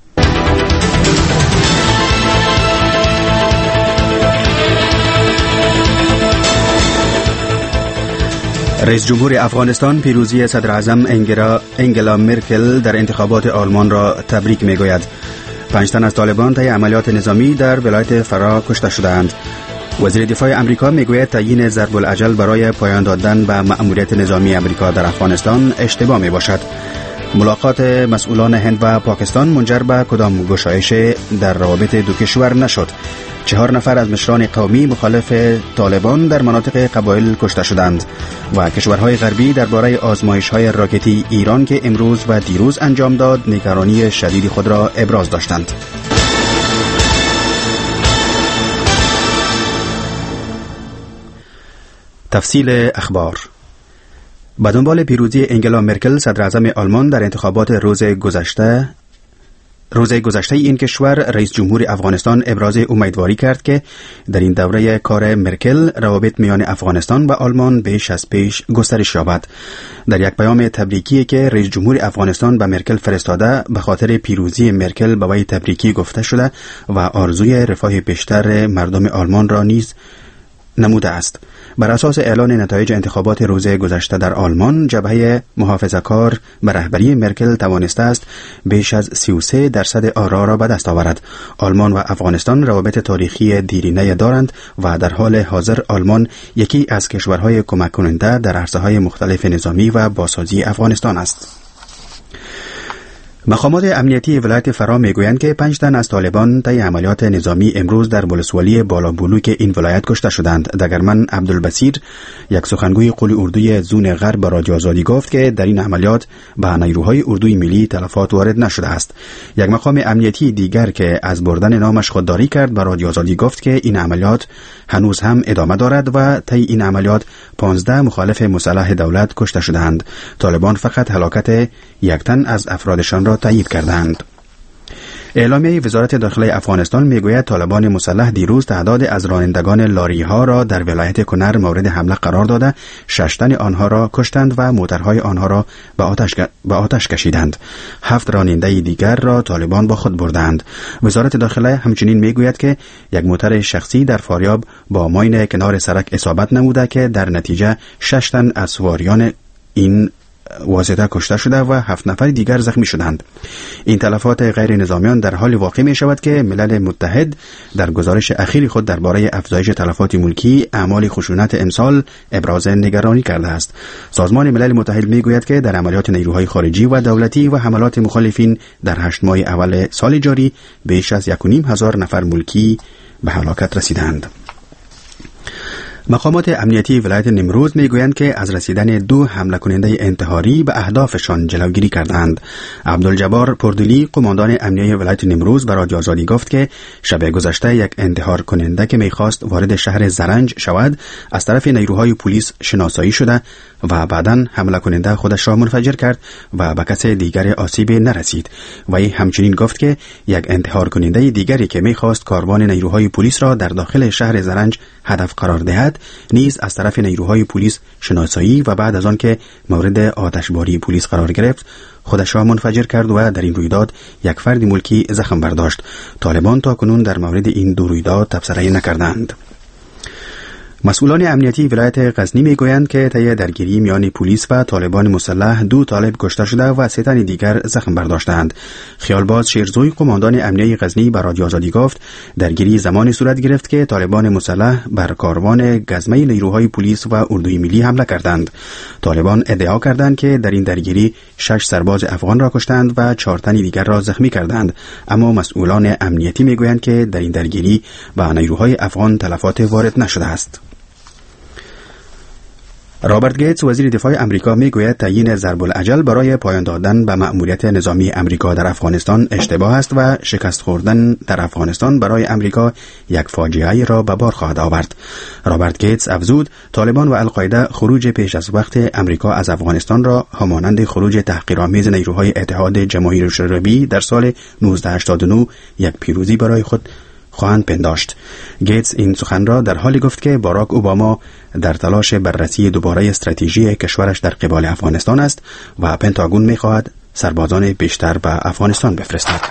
رئیس جمهور افغانستان پیروزی صدر اعظم انگلا مرکل در انتخابات آلمان را تبریک میگوید. 5 تن از طالبان طی عملیات نظامی در ولایت فرا کشته شدند. وزیر دفاع امریکا میگوید تعیین ضرب الاجل برای پایان دادن به مأموریت نظامی امریکا در افغانستان اشتباه می باشد. ملاقات مسئولان هند و پاکستان منجر به کدام گشایش در روابط دو کشور نشد. 4 نفر از مشران قومی مخالف طالبان در مناطق قبایل کشته شدند و کشورهای غربی درباره آزمایش‌های راکتی ایران که امروز و دیروز انجام داد نگرانی شدید خود را ابراز داشتند. تفصیل اخبار. به دنبال پیروزی انگلا مرکل صدر اعظم آلمان در انتخابات روز گذشته این کشور، رئیس جمهور افغانستان ابراز امیدواری کرد که در این دوره کار مرکل روابط میان افغانستان و آلمان بیش از پیش گسترش یابد. در یک پیام تبریکی که رئیس جمهور افغانستان به مرکل فرستاده به خاطر پیروزی مرکل به وی تبریکی گفته شده و آرزوی رفاه بیشتر مردم آلمان را نیز نموده است. بر اساس اعلان نتایج انتخابات روز گذشته در آلمان، جبهه محافظه‌کار به رهبری مرکل توانسته است بیش از 33% آرا را به دست آورد. آلمان و افغانستان روابط تاریخی دیرینه دارند و در حال حاضر آلمان یکی از کشورهای کمک کننده در عرصه‌های مختلف نظامی و بازسازی افغانستان است. مقامات امنیتی ولایت فرا میگویند که 5 تن از طالبان طی عملیات نظامی امروز در ولسوالی بالابلوک این ولایت کشته شدند. دگرمن عبدالبصیر، یک سخنگوی قول اردوی زون غرب، به رادیو آزادی گفت که در این عملیات به نیروهای اردوی ملی تلفات وارد نشده است. یک مقام امنیتی دیگر که از بردن نامش خودداری کرد به رادیو آزادی گفت که این عملیات هنوز هم ادامه دارد و طی این عملیات 15 مخالف مسلح دولت کشته شدند. طالبان فقط هلاکت 1 تن از افرادشان را تایید کردند. اعلامیه وزارت داخله افغانستان میگوید طالبان مسلح دیروز تعداد از رانندگان لاری ها را در ولایت کنر مورد حمله قرار داده 6 تن آنها را کشتند و موترهای آنها را به آتش کشیدند. 7 راننده دیگر را طالبان با خود بردند. وزارت داخله همچنین میگوید که یک موتر شخصی در فاریاب با ماین کنار سرک اصابت نموده که در نتیجه 6 تن از سواریان این واسطه کشته شده و 7 نفر دیگر زخمی شدند. این تلفات غیر نظامیان در حال واقع می شود که ملل متحد در گزارش اخیر خود درباره افزایش تلفات ملکی اعمال خشونت امسال ابراز نگرانی کرده است. سازمان ملل متحد می گوید که در عملیات نیروهای خارجی و دولتی و حملات مخالفین در 8 ماه اول سال جاری بیش از 1,500 نفر ملکی به هلاکت رسیدند. مقامات امنیتی ولایت نیمروز میگویند که از رسیدن 2 حمله کننده انتحاری به اهدافشان جلوگیری کردند. عبدالجبار پردلی قماندان امنیتی ولایت نیمروز به رادیو آزادی گفت که شب گذشته یک انتحار کننده که میخواست وارد شهر زرنج شود از طرف نیروهای پلیس شناسایی شده و بعداً حمله کننده خودش را منفجر کرد و به کس دیگر آسیب نرسید. وی همچنین گفت که یک انتحار کننده دیگری که میخواست کاروان نیروهای پلیس را در داخل شهر زرنج هدف قرار دهد نیز از طرف نیروهای پلیس شناسایی و بعد از آن که مورد آتشباری پلیس قرار گرفت خودش را منفجر کرد و در این رویداد یک فرد ملکی زخم برداشت. طالبان تا کنون در مورد این 2 رویداد تبصره نکردند. مسئولان امنیتی ولایت غزنی میگویند که طی درگیری میان پلیس و طالبان مسلح 2 طالب کشته شده و 3 تن دیگر زخم برداشتند. خیالباز شیرزوی قماندان امنیتی غزنی به رادیو آزادی گفت درگیری زمانی صورت گرفت که طالبان مسلح بر کاروان گزمه نیروهای پلیس و اردوی ملی حمله کردند. طالبان ادعا کردند که در این درگیری 6 سرباز افغان را کشتند و 4 تن دیگر را زخمی کردند، اما مسئولان امنیتی میگویند که در این درگیری به نیروهای افغان تلفات وارد نشده است. رابرت گیتس وزیر دفاع امریکا میگوید تعیین ضرب الاجل برای پایان دادن به مأموریت نظامی امریکا در افغانستان اشتباه است و شکست خوردن در افغانستان برای امریکا یک فاجعه را به بار خواهد آورد. رابرت گیتس افزود طالبان و القاعده خروج پیش از وقت امریکا از افغانستان را همانند خروج تحقیرآمیز نیروهای اتحاد جماهیر عربی در سال 1989 یک پیروزی برای خود خواهند پنداشت. گیتس این سخن را در حالی گفت که باراک اوباما در تلاش بررسی دوباره استراتژی کشورش در قبال افغانستان است و پنتاگون می‌خواهد سربازان بیشتر به افغانستان بفرستد.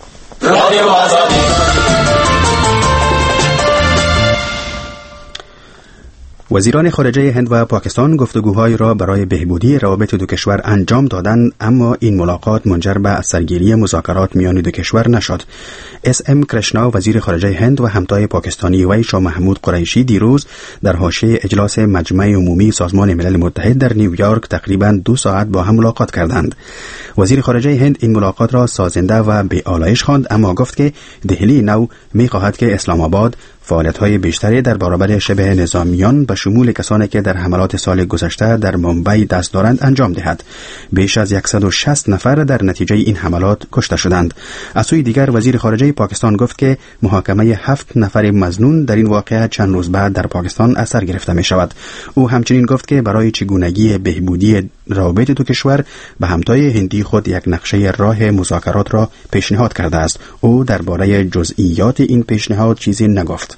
وزیران خارجه هند و پاکستان گفتگوهای را برای بهبودی روابط 2 کشور انجام دادند، اما این ملاقات منجر به سرگیری مذاکرات میان 2 کشور نشد. SM کرشنا وزیر خارجه هند و همتای پاکستانی وی شاه محمود قریشی دیروز در حاشیه اجلاس مجمع عمومی سازمان ملل متحد در نیویورک تقریباً 2 ساعت با هم ملاقات کردند. وزیر خارجه هند این ملاقات را سازنده و بی‌آلایش خواند، اما گفت که دهلی نو می‌خواهد که اسلام آباد فعالیت‌های بیشتری در برابر شبه نظامیان به شمول کسانی که در حملات سال گذشته در ممبئی دست دارند انجام دهد. بیش از 160 نفر در نتیجه این حملات کشته شدند. از سوی دیگر وزیر خارجه پاکستان گفت که محاکمه 7 نفر مظنون در این واقعه چند روز بعد در پاکستان اثر گرفته می شود. او همچنین گفت که برای چگونگی بهبودی روابط 2 کشور به همتای هندی خود یک نقشه راه مذاکرات را پیشنهاد کرده است. او درباره جزئیات این پیشنهاد چیزی نگفت.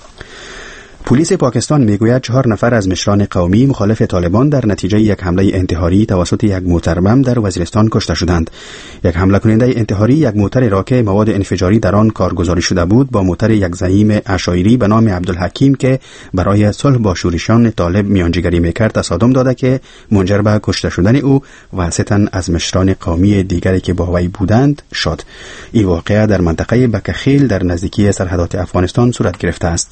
پلیس پاکستان میگوید 4 نفر از مشران قومی مخالف طالبان در نتیجه یک حمله انتحاری توسط یک موتر بم در وزیرستان کشته شدند. یک حمله کننده انتحاری یک موتر را که مواد انفجاری در آن کارگزاری شده بود با موتر یک زعیم عشایری به نام عبدالحکیم که برای صلح با شورشیان طالب میانجیگری میکرد تصادم داده که منجر به کشته شدن او و 3 تن از مشران قومی دیگری که با وی بودند شد. این واقعه در منطقه بکخیل در نزدیکی سرحدات افغانستان صورت گرفته است.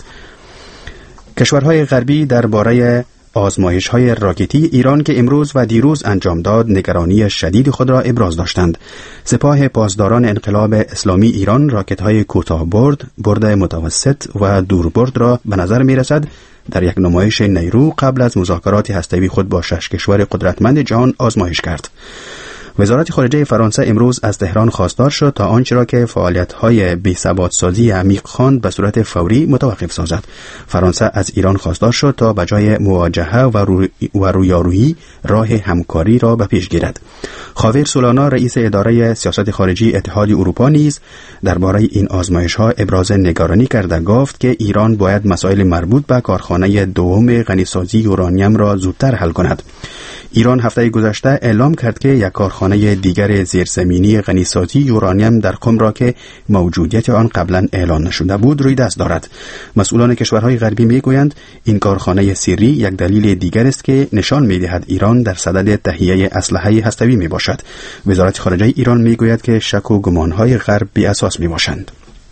کشورهای غربی درباره آزمایش‌های راکتی ایران که امروز و دیروز انجام داد نگرانی شدید خود را ابراز داشتند. سپاه پاسداران انقلاب اسلامی ایران راکت‌های کوتاه برد متوسط و دوربرد را به نظر می‌رسد در یک نمایش نیرو قبل از مذاکرات هسته‌ای خود با 6 کشور قدرتمند جهان آزمایش کرد. وزارت خارجه فرانسه امروز از تهران خواستار شد تا آنچه را که فعالیت‌های بی‌ثبات‌سازی عمیق خواند به صورت فوری متوقف سازد. فرانسه از ایران خواستار شد تا بجای مواجهه و رویارویی راه همکاری را به پیش گیرد. خاویر سولانا رئیس اداره سیاست خارجی اتحاد اروپا نیز درباره این آزمایش‌ها ابراز نگرانی کرده گفت که ایران باید مسائل مربوط به کارخانه دوم غنیسازی یورانیم را زودتر حل کند. ایران هفته گذشته اعلام کرد که یک کارخانه دیگر زیرزمینی غنیسازی یورانیم در قم را که موجودیت آن قبلا اعلان نشده بود روی دست دارد. مسئولان کشورهای غربی میگویند این کارخانه سری یک دلیل دیگر است که نشان می‌دهد ایران در صدد تهیه اسلحه هسته‌ای میباشد. وزارت خارجه ایران میگوید که شک و گمانهای غرب بی اساس میباشند.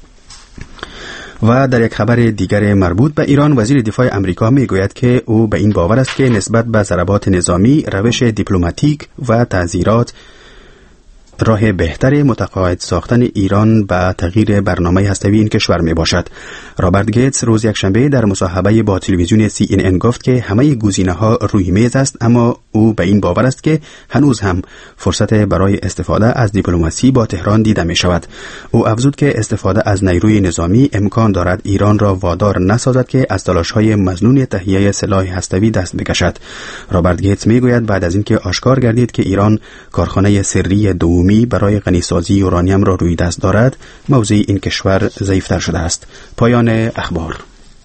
و در یک خبر دیگر مربوط به ایران وزیر دفاع امریکا میگوید که او به این باور است که نسبت به ضربات نظامی روش دیپلماتیک و تعزیرات راه بهتر متقاعد ساختن ایران به تغییر برنامه هسته‌ای این کشور می باشد. رابرت گیتس روز یکشنبه در مصاحبه با تلویزیون CNN گفت که همه گزینه‌ها روی میز است، اما او به این باور است که هنوز هم فرصت برای استفاده از دیپلماسی با تهران دیده می شود. او افزود که استفاده از نیروی نظامی امکان دارد ایران را وادار نسازد که از تلاش‌های مظنون تهیه سلاح هسته‌ای دست بکشد. رابرت گیتس می گوید بعد از اینکه آشکار گردید که ایران کارخانه سری دومی برای غنیسازی یورانیم را روی دست دارد، موضع این کشور ضعیف‌تر شده است. پایان اخبار.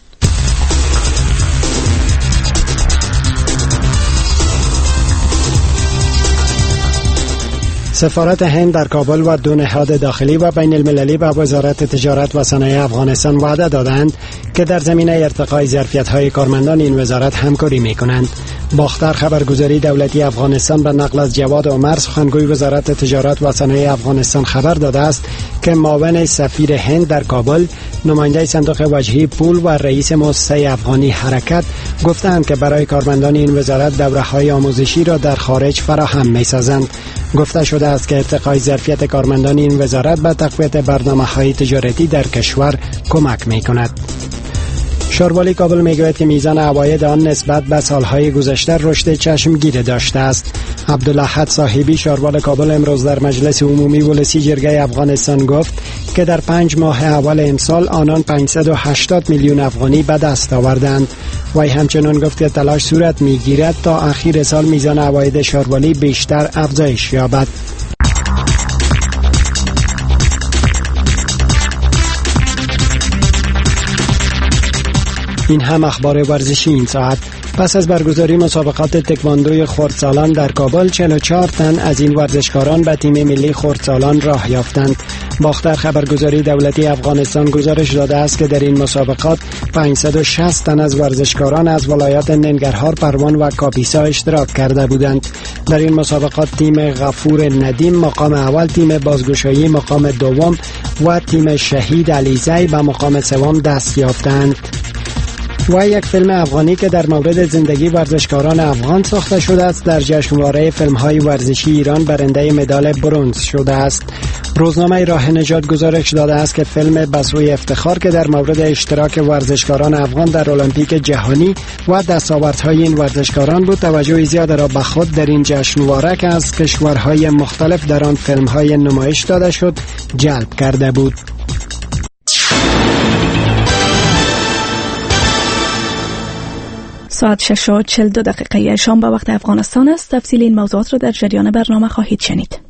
سفارت هند در کابل و دو نهاد داخلی و بین المللی به وزارت تجارت و صنایع افغانستان وعده دادند که در زمینه ارتقای ظرفیت‌های کارمندان این وزارت همکاری می‌کنند. باختر خبرگزاری دولتی افغانستان به نقل از جواد عمر سخنگوی وزارت تجارت و صنایع افغانستان خبر داده است که معاون سفیر هند در کابل، نماینده صندوق وجهی پول و رئیس مؤسسه افغانی حرکت گفتند که برای کارمندان این وزارت دوره‌های آموزشی را در خارج فراهم می‌سازند. گفته شده است که ارتقای ظرفیت کارمندان این وزارت به تقویت برنامه‌های تجارتی در کشور کمک می‌کند. شاروالی کابل میگوید که میزان عواید آن نسبت به سالهای گذشته رشد چشمگیر داشته است. عبدالاحد صاحبی شاروال کابل امروز در مجلس عمومی ولسی جرگه افغانستان گفت که در 5 ماه اول امسال آنان 580 میلیون افغانی به دست آوردند. وی همچنان گفت که تلاش صورت میگیرد تا اخیر سال میزان عواید شاروالی بیشتر افزایش یابد. این هم اخبار ورزشی این ساعت. پس از برگزاری مسابقات تکواندوی خردسالان در کابل 44 تن از این ورزشکاران به تیم ملی خردسالان راه یافتند. باختر خبرگزاری دولتی افغانستان گزارش داده است که در این مسابقات 560 تن از ورزشکاران از ولایات ننگرهار، پروان و کاپیسا اشتراک کرده بودند. در این مسابقات تیم غفور ندیم مقام اول، تیم بازگشایی مقام دوم و تیم شهید علیزی به مقام سوم دست یافتند. و یک فیلم افغانی که در مورد زندگی ورزشکاران افغان ساخته شده است در جشنواره فیلم‌های ورزشی ایران برنده مدال برنز شده است. روزنامه راه نجات گزارش داده است که فیلم بسوی افتخار که در مورد اشتراک ورزشکاران افغان در المپیک جهانی و دستاوردهای این ورزشکاران بود، توجه زیاد را به خود در این جشنواره که از کشورهای مختلف در آن فیلم‌های نمایش داده شد جلب کرده بود. ساعت 6:42 شام به وقت افغانستان است. تفصیل این موضوعات را در جریان برنامه خواهید شنید.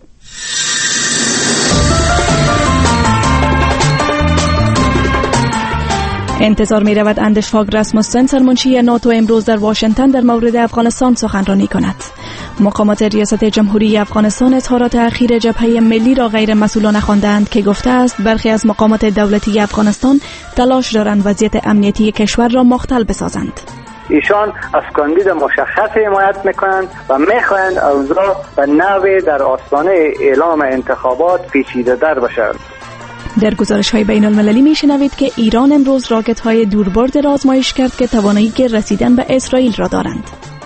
انتظار می رود اندرس فاگ راسموسن سرمنشی ناتو امروز در واشنگتن در مورد افغانستان سخنرانی کند. مقامات ریاست جمهوری افغانستان اظهارات اخیر جبهه ملی را غیر مسئولانه خواندند که گفته است برخی از مقامات دولتی افغانستان تلاش دارند وضعیت امنیتی کشور را مختل بسازند. ایشان از کاندید مشخص حمایت میکنند و میخواهند اوضاع و نوی در آستانه اعلام انتخابات پیچیده در باشد. در گزارش‌های بین‌المللی می‌شنوید که ایران امروز راکت‌های دوربرد را آزمایش کرد که توانایی رسیدن به اسرائیل را دارند.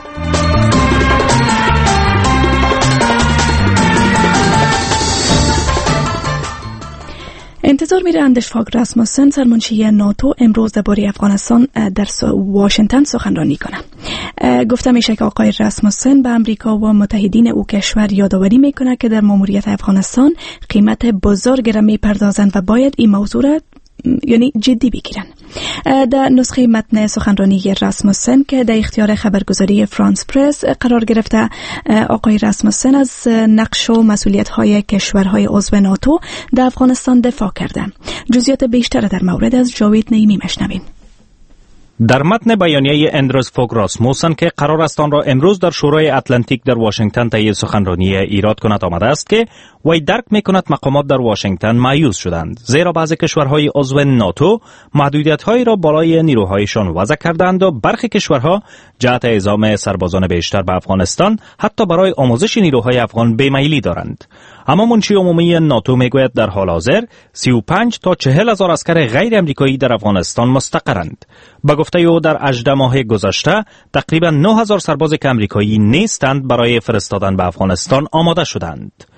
انتظار میره اندرس فاگ راسموسن سرمنشی ناتو امروز درباره افغانستان در واشنگتن سخنرانی کنه. گفته میشه که آقای راسموسن به امریکا و متحدین او کشور یادآوری میکنه که در ماموریت افغانستان قیمت بزرگ را میپردازند و باید این موضوع را جدی بگیرن. در نسخه متن سخنرانی راسموسن که در اختیار خبرگزاری فرانس پرس قرار گرفته، آقای راسموسن از نقش و مسئولیت‌های کشورهای عضو ناتو در افغانستان دفاع کرده. جزئیات بیشتر در مورد از جاوید نعیمی میشنویم. در متن بیانیه اندرس فاگ راسموسن که قرار است آن را امروز در شورای اتلانتیک در واشنگتن طی سخنرانی ایراد کند آمده است که وی درک می‌کند مقامات در واشنگتن مایوس شدند، زیرا بعضی کشورهای عضو ناتو محدودیت‌هایی را بالای نیروهایشان وضع کردند و برخی کشورها جهت اعزام سربازان بیشتر به افغانستان حتی برای آموزش نیروهای افغان بیمیلی دارند. اما منشی عمومی ناتو میگوید در حال حاضر 35 تا 40 هزار عسکر غیر امریکایی در افغانستان مستقرند. به گفته او در 18 ماه گذشته تقریبا 9000 سرباز امریکایی نیستند برای فرستادن به افغانستان آماده شدند.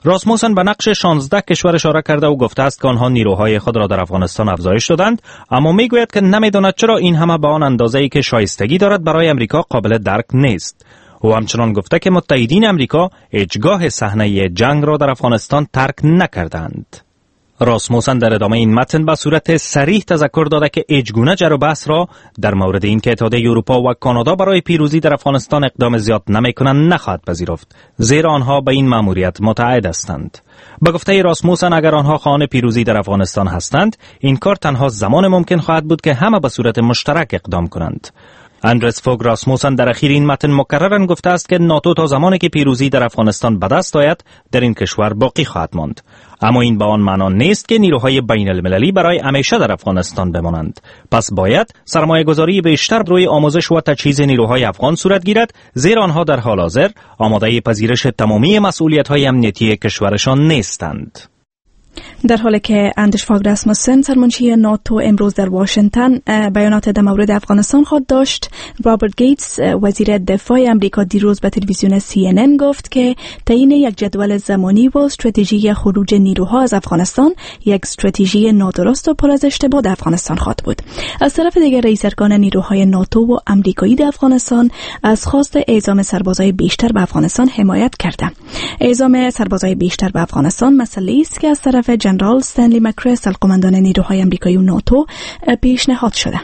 راسموسن به نقش 16 کشور اشاره کرده و گفته است که آنها نیروهای خود را در افغانستان افزایش دادند، اما میگوید که نمیداند چرا این همه به آن اندازه‌ای که شایستگی دارد برای امریکا قابل درک نیست. او همچنان گفته که متحدین امریکا هیچگاه صحنه جنگ را در افغانستان ترک نکردند. راسموسن در ادامه این متن به صورت صریح تذکر داده که هیچگونه جر و بحث را در مورد اینکه اتحادیه اروپا و کانادا برای پیروزی در افغانستان اقدام زیاد نمی‌کنند نخواهد پذیرفت، زیرا آنها به این مأموریت متعهد هستند. به گفته راسموسن اگر آنها خواهان پیروزی در افغانستان هستند، این کار تنها زمان ممکن خواهد بود که همه به صورت مشترک اقدام کنند. اندرس فوگ راسموسن در اخیر این متن مکرراً گفته است که ناتو تا زمانی که پیروزی در افغانستان به دست آید در این کشور باقی خواهد ماند، اما این به آن معنا نیست که نیروهای بین المللی برای همیشه در افغانستان بمانند. پس باید سرمایه‌گذاری بیشتر روی آموزش و تجهیز نیروهای افغان صورت گیرد، زیرا آنها در حال حاضر آماده پذیرش تمامی مسئولیت‌های امنیتی کشورشان نیستند. در حالی که اندرس فوگ راسموسن سرمنشی ناتو امروز در واشنگتن بیانات در مورد افغانستان خود داشت، رابرت گیتس وزیر دفاع امریکا دیروز به تلویزیون CNN گفت که تعیین یک جدول زمانی و استراتژی خروج نیروها از افغانستان یک استراتژی نادرست و پر از اشتباه در افغانستان خواهد بود. از طرف دیگر رئیس ارکان نیروهای ناتو و امریکایی در افغانستان از خواست اعزام سربازای بیشتر به افغانستان حمایت کرده. اعزام سربازای بیشتر به افغانستان مسئله است که از طرف جنرال استنلی مکریستل قماندان نیروهای امریکایی و ناتو پیشنهاد شده.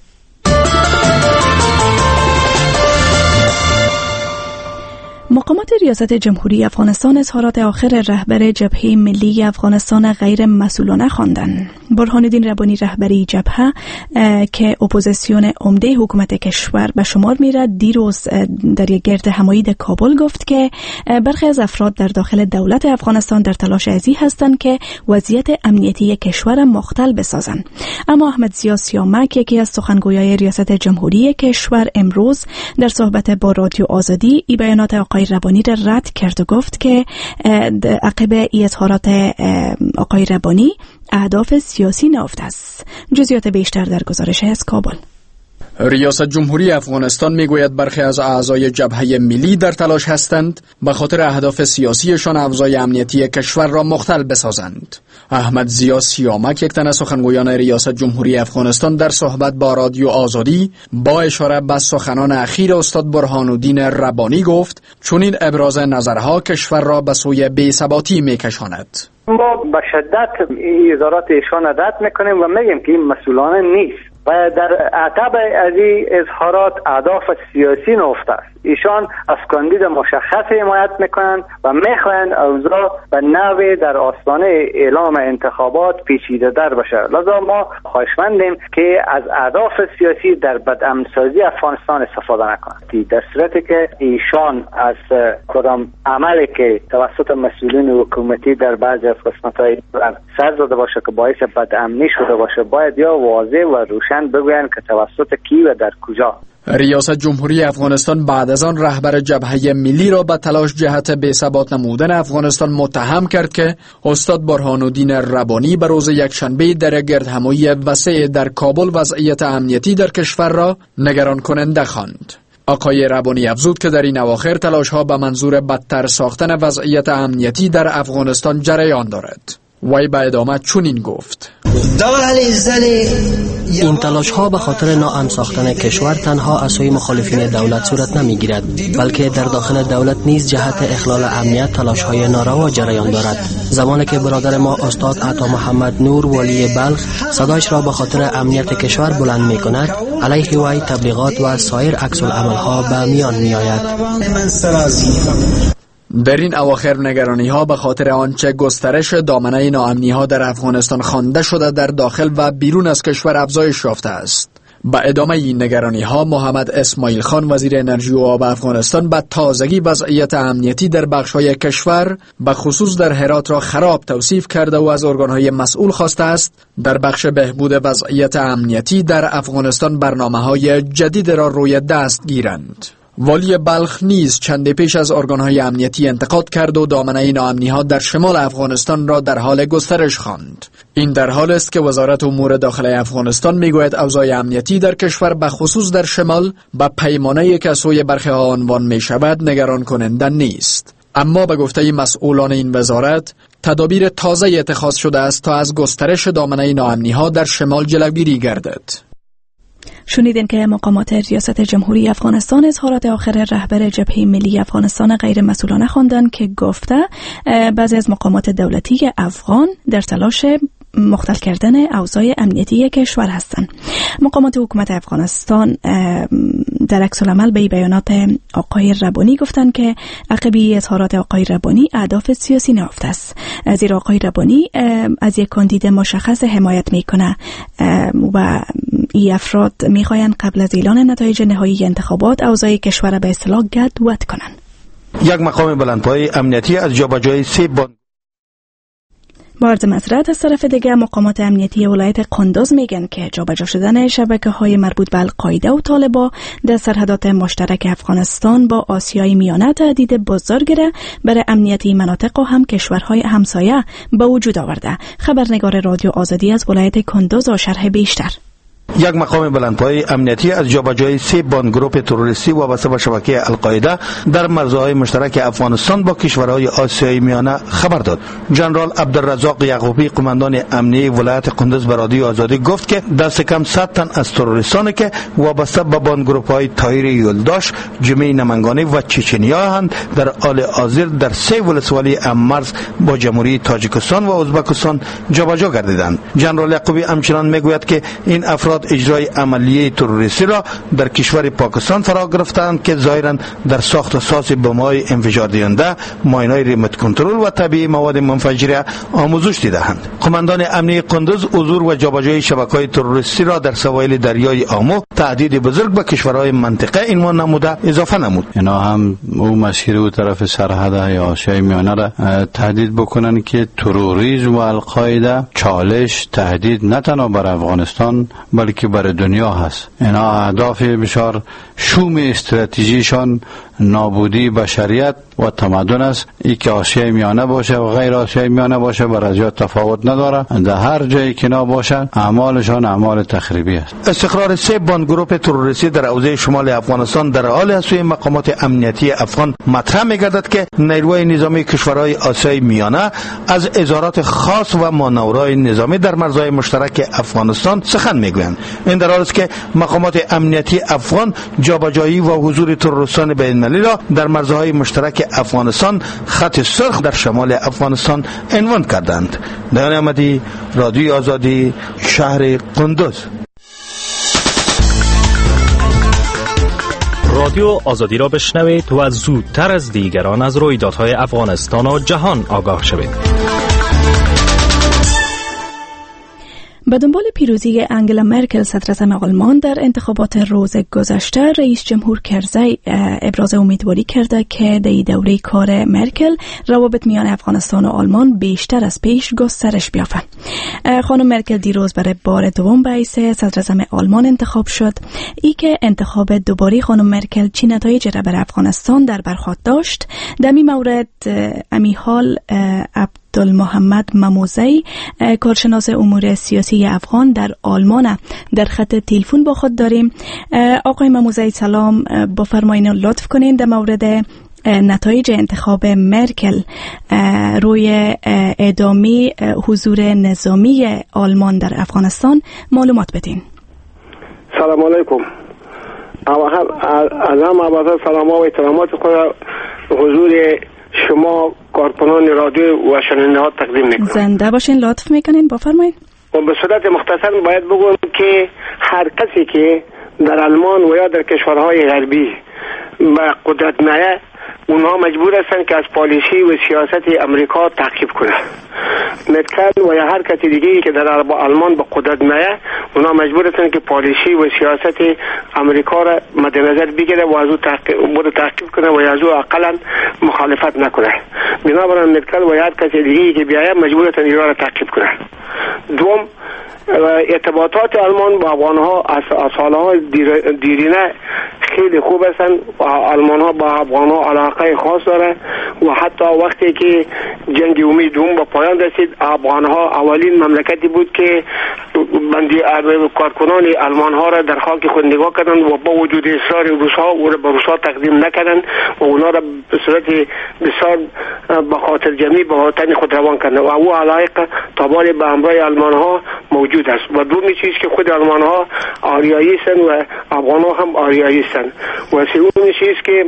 مقامات ریاست جمهوری افغانستان اظهارات آخر رهبر جبهه ملی افغانستان غیر مسئولانه خواندند. برهان الدین ربانی رهبری جبهه که اپوزیسیون عمده حکومت کشور به شمار میرد، دیروز در یک گرد همایی در کابل گفت که برخی از افراد در داخل دولت افغانستان در تلاش ازی هستند که وضعیت امنیتی کشور مختل بسازند. اما احمد ضیا سیامک، یکی از سخنگویان ریاست جمهوری کشور، امروز در صحبت با رادیو آزادی این بیانات آقای ربانی را رد کرد و گفت که عقب این اظهارات آقای ربانی اهداف سیاسی نهفته است. جزئیات بیشتر در گزارش از کابل. ریاست جمهوری افغانستان میگوید برخی از اعضای جبهه ملی در تلاش هستند به خاطر اهداف سیاسیشان اوضاع امنیتی کشور را مختل بسازند. احمد ضیا سیامک، یک تن از سخنگویان ریاست جمهوری افغانستان، در صحبت با رادیو آزادی با اشاره به سخنان اخیر استاد برهان الدین ربانی گفت چون این ابراز نظرها کشور را به سوی بی‌ثباتی میکشاند. ما به شدت اظهارات ایشان رد میکنیم و میگیم که این مسئولانه نیست و در عقب از این اظهارات اهداف سیاسی نهفته است. ایشان از کاندید مشخص حمایت میکنند و میخواهند اوضاع و نوی در آستانه اعلام انتخابات پیچیده در بشه. لذا ما خواهشمندیم که از اهداف سیاسی در بدامنسازی افغانستان استفاده نکنند. در صورتی که ایشان از کدام عملی که توسط مسئولین حکومتی در بعضی از قسمت‌های سر زده باشه که باعث بدامنی شده باشه، باید یا واضح و روشن بگویند که توسط کی و در کجا. ریاست جمهوری افغانستان بعد از آن رهبر جبهه ملی را به تلاش جهت بی‌ثبات نمودن افغانستان متهم کرد که استاد برهان الدین ربانی به روز یکشنبه در گردهمایی وسیع در کابل وضعیت امنیتی در کشور را نگران کننده خواند. آقای ربانی افزود که در این اواخر تلاش‌ها به منظور بدتر ساختن وضعیت امنیتی در افغانستان جریان دارد. وی به ادامه چنین گفت: این تلاش ها به خاطر ناامن ساختن کشور تنها از سوی مخالفین دولت صورت نمی گیرد، بلکه در داخل دولت نیز جهت اخلال امنیت تلاش های ناروا جریان دارد. زمانی که برادر ما استاد عطا محمد نور والی بلخ صدایش را به خاطر امنیت کشور بلند می کند، علیه وی تبلیغات و سایر عکس العمل ها به میان می آید. در این اواخر نگرانی ها به خاطر آنچه گسترش دامنه ناامنی ها در افغانستان خوانده شده در داخل و بیرون از کشور افزایش یافته است. با ادامه این نگرانی ها محمد اسماعیل خان وزیر انرژی و آب افغانستان به تازگی وضعیت امنیتی در بخش‌های کشور به خصوص در هرات را خراب توصیف کرده و از ارگان‌های مسئول خواسته است در بخش بهبود وضعیت امنیتی در افغانستان برنامه‌های جدید را روی دست گیرند. والی بلخ نیز چند پیش از ارگان‌های امنیتی انتقاد کرد و دامنه ناامنی‌ها در شمال افغانستان را در حال گسترش خواند. این در حال است که وزارت امور داخلی افغانستان میگوید اوضاع امنیتی در کشور به خصوص در شمال به پیمانه‌ای که سوی برخی ها عنوان می‌شود نگران کننده نیست. اما به گفته مسئولان این وزارت تدابیر تازه اتخاذ شده است تا از گسترش دامنه ناامنی‌ها در شمال جلوگیری گردد. شنیدین که مقامات ریاست جمهوری افغانستان اظهارات آخر رهبر جبهه ملی افغانستان غیر مسئولانه خواندند که گفته بعضی از مقامات دولتی افغان در تلاش مختل کردن اوضاع امنیتی کشور هستند. مقامات حکومت افغانستان در عکس العمل به بیانات آقای ربانی گفتند که عقبی اظهارات آقای ربانی اهداف سیاسی نهفته است، زیرا آقای ربانی از یک کاندید مشخص حمایت میکنه و این افراد میخواهند قبل از اعلان نتایج نهایی انتخابات اوضاع کشور به اصطلاح گدوت کنند. یک مقام بلندپایه امنیتی از جابجایی 3 با عرض معذرت از طرف دیگه مقامات امنیتی ولایت قندوز میگن که جابجا شدن شبکه‌های مربوط به القاعده و طالبان در سرحدات مشترک افغانستان با آسیای میانه تهدید بزرگ را برای امنیتی مناطق و هم کشورهای همسایه به وجود آورده. خبرنگار رادیو آزادی از ولایت قندوز و شرح بیشتر. یک مقام بلندپایه امنیتی از جابجایی 3 باندگروپ تروریستی وابسته به شبکه القاعده در مرزهای مشترک افغانستان با کشورهای آسیای میانه خبر داد. جنرال عبدالرزاق یعقوبی قماندان امنیتی ولایت قندوز به رادیو آزادی گفت که دست کم 100 تن از تروریستانی که وابسته به باندگروپ‌های طاهر یلداش، جمعی نمنگانی و چچنیا هستند در حال حاضر در 3 ولسوالی مرز با جمهوری تاجیکستان و ازبکستان جابجا گردیدند. جنرال یعقوبی همچنین میگوید که این افراد اجرای عملیه تروریستی را در کشور پاکستان فرا گرفتند که ظاهرا در ساخت و ساز بمب‌های انفجار دهنده، ماین‌های ریموت کنترل و طبیعی مواد منفجره آموزش دیده‌اند. قماندان امنیتی قندوز حضور و جابجایی شبکه‌های تروریستی را در سواحل دریای آمو تهدید بزرگ به کشورهای منطقه عنوان نموده اضافه نمود. اینا هم او مسیر و طرف سرحد یا آسیای میانه را تهدید بکنن که تروریسم و القاعده چالش تهدید نه تنها بر افغانستان بلکه برای دنیا هست. اینا اهداف بسیار شوم استراتژیشان نابودی بشریت و تمدن است. ای که آسیای میانه باشه و غیر آسیای میانه باشه برای زیاد تفاوت نداره. در هر جایی که اینا باشن اعمالشان اعمال تخریبی است. استقرار 3 باندگروپ تروریستی در حوزه شمال افغانستان در حال است سوی مقامات امنیتی افغان مطرح می‌گردد که نیروهای نظامی کشورهای آسیای میانه از اظهارات خاص و مانورهای نظامی در مرزهای مشترک افغانستان سخن میگویند. این در حالی است که مقامات امنیتی افغان جابجایی و حضور تروریستان بین‌المللی را در مرزهای مشترک افغانستان خط سرخ در شمال افغانستان عنوان کردند. دیان احمدی، رادیو آزادی، شهر قندوز. رادیو آزادی را بشنوید و زودتر از دیگران از رویدادهای افغانستان و جهان آگاه شوید. به دنبال پیروزی انگلا مرکل صدراعظم آلمان در انتخابات روز گذشته، رئیس جمهور کرزی ابراز امیدواری کرده که در دوره کار مرکل روابط میان افغانستان و آلمان بیشتر از پیش گسترش بیافته. خانم مرکل دیروز برای بار دوم به حیث صدراعظم آلمان انتخاب شد. ای که انتخاب دوباره خانم مرکل چه نتایجی را بر افغانستان در برخورد داشت، در این مورد امیحال عبدالمحمد مموزی کارشناس امور سیاسی افغان در آلمان در خط تلفن با خود داریم. آقای مموزی سلام، بفرمایید لطف کنین در مورد نتایج انتخاب مرکل روی ادامه حضور نظامی آلمان در افغانستان معلومات بدین. سلام علیکم. از هم عباس سلام و احترامات خود حضور شما کارکنان رادیو و شنونده ها تقدیم میکنم. زنده باشین، لطف میکنین، بفرمایید. و به صورت مختصر باید بگم که هر کسی که در آلمان و یا در کشورهای غربی به قدرت نیه، اونها مجبور هستن که از پالیسی و سیاست امریکا تعقیب کنه. مرکل و یا هر کسی دیگه که در آلمان به قدرت نیه، اونها مجبور هستن که پالیسی و سیاست امریکا را مد نظر بگیره و از او تعقیب کنه و از او اقلا مخالفت نکنه. بنابراین مرکل و یا هر کسی دیگه که بیایه مجبور هستن اینا را تعقیب کنه. دوم، ارتباطات آلمان با افغانها از سالها دیرینه خیلی خوب هستند و آلمان ها با افغان ها علاقه خاص داره و حتی وقتی که جنگ امید دوم به پایان رسید افغان ها اولین مملکتی بود که بندی کارکنان آلمان ها را در خاک خود نگاه کردند و با وجود اصرار روس‌ها او را به روس‌ها تقدیم نکردند و اونا را به صورت بسیار به خاطر جمعی به وطن خود روان کردند و او علایق تابال به همراه آلمان ها موجود است. و دومی چیز که خود آلمان ها آریایی هستند و افغان ها هم آریایی هستند. و سومی چیز که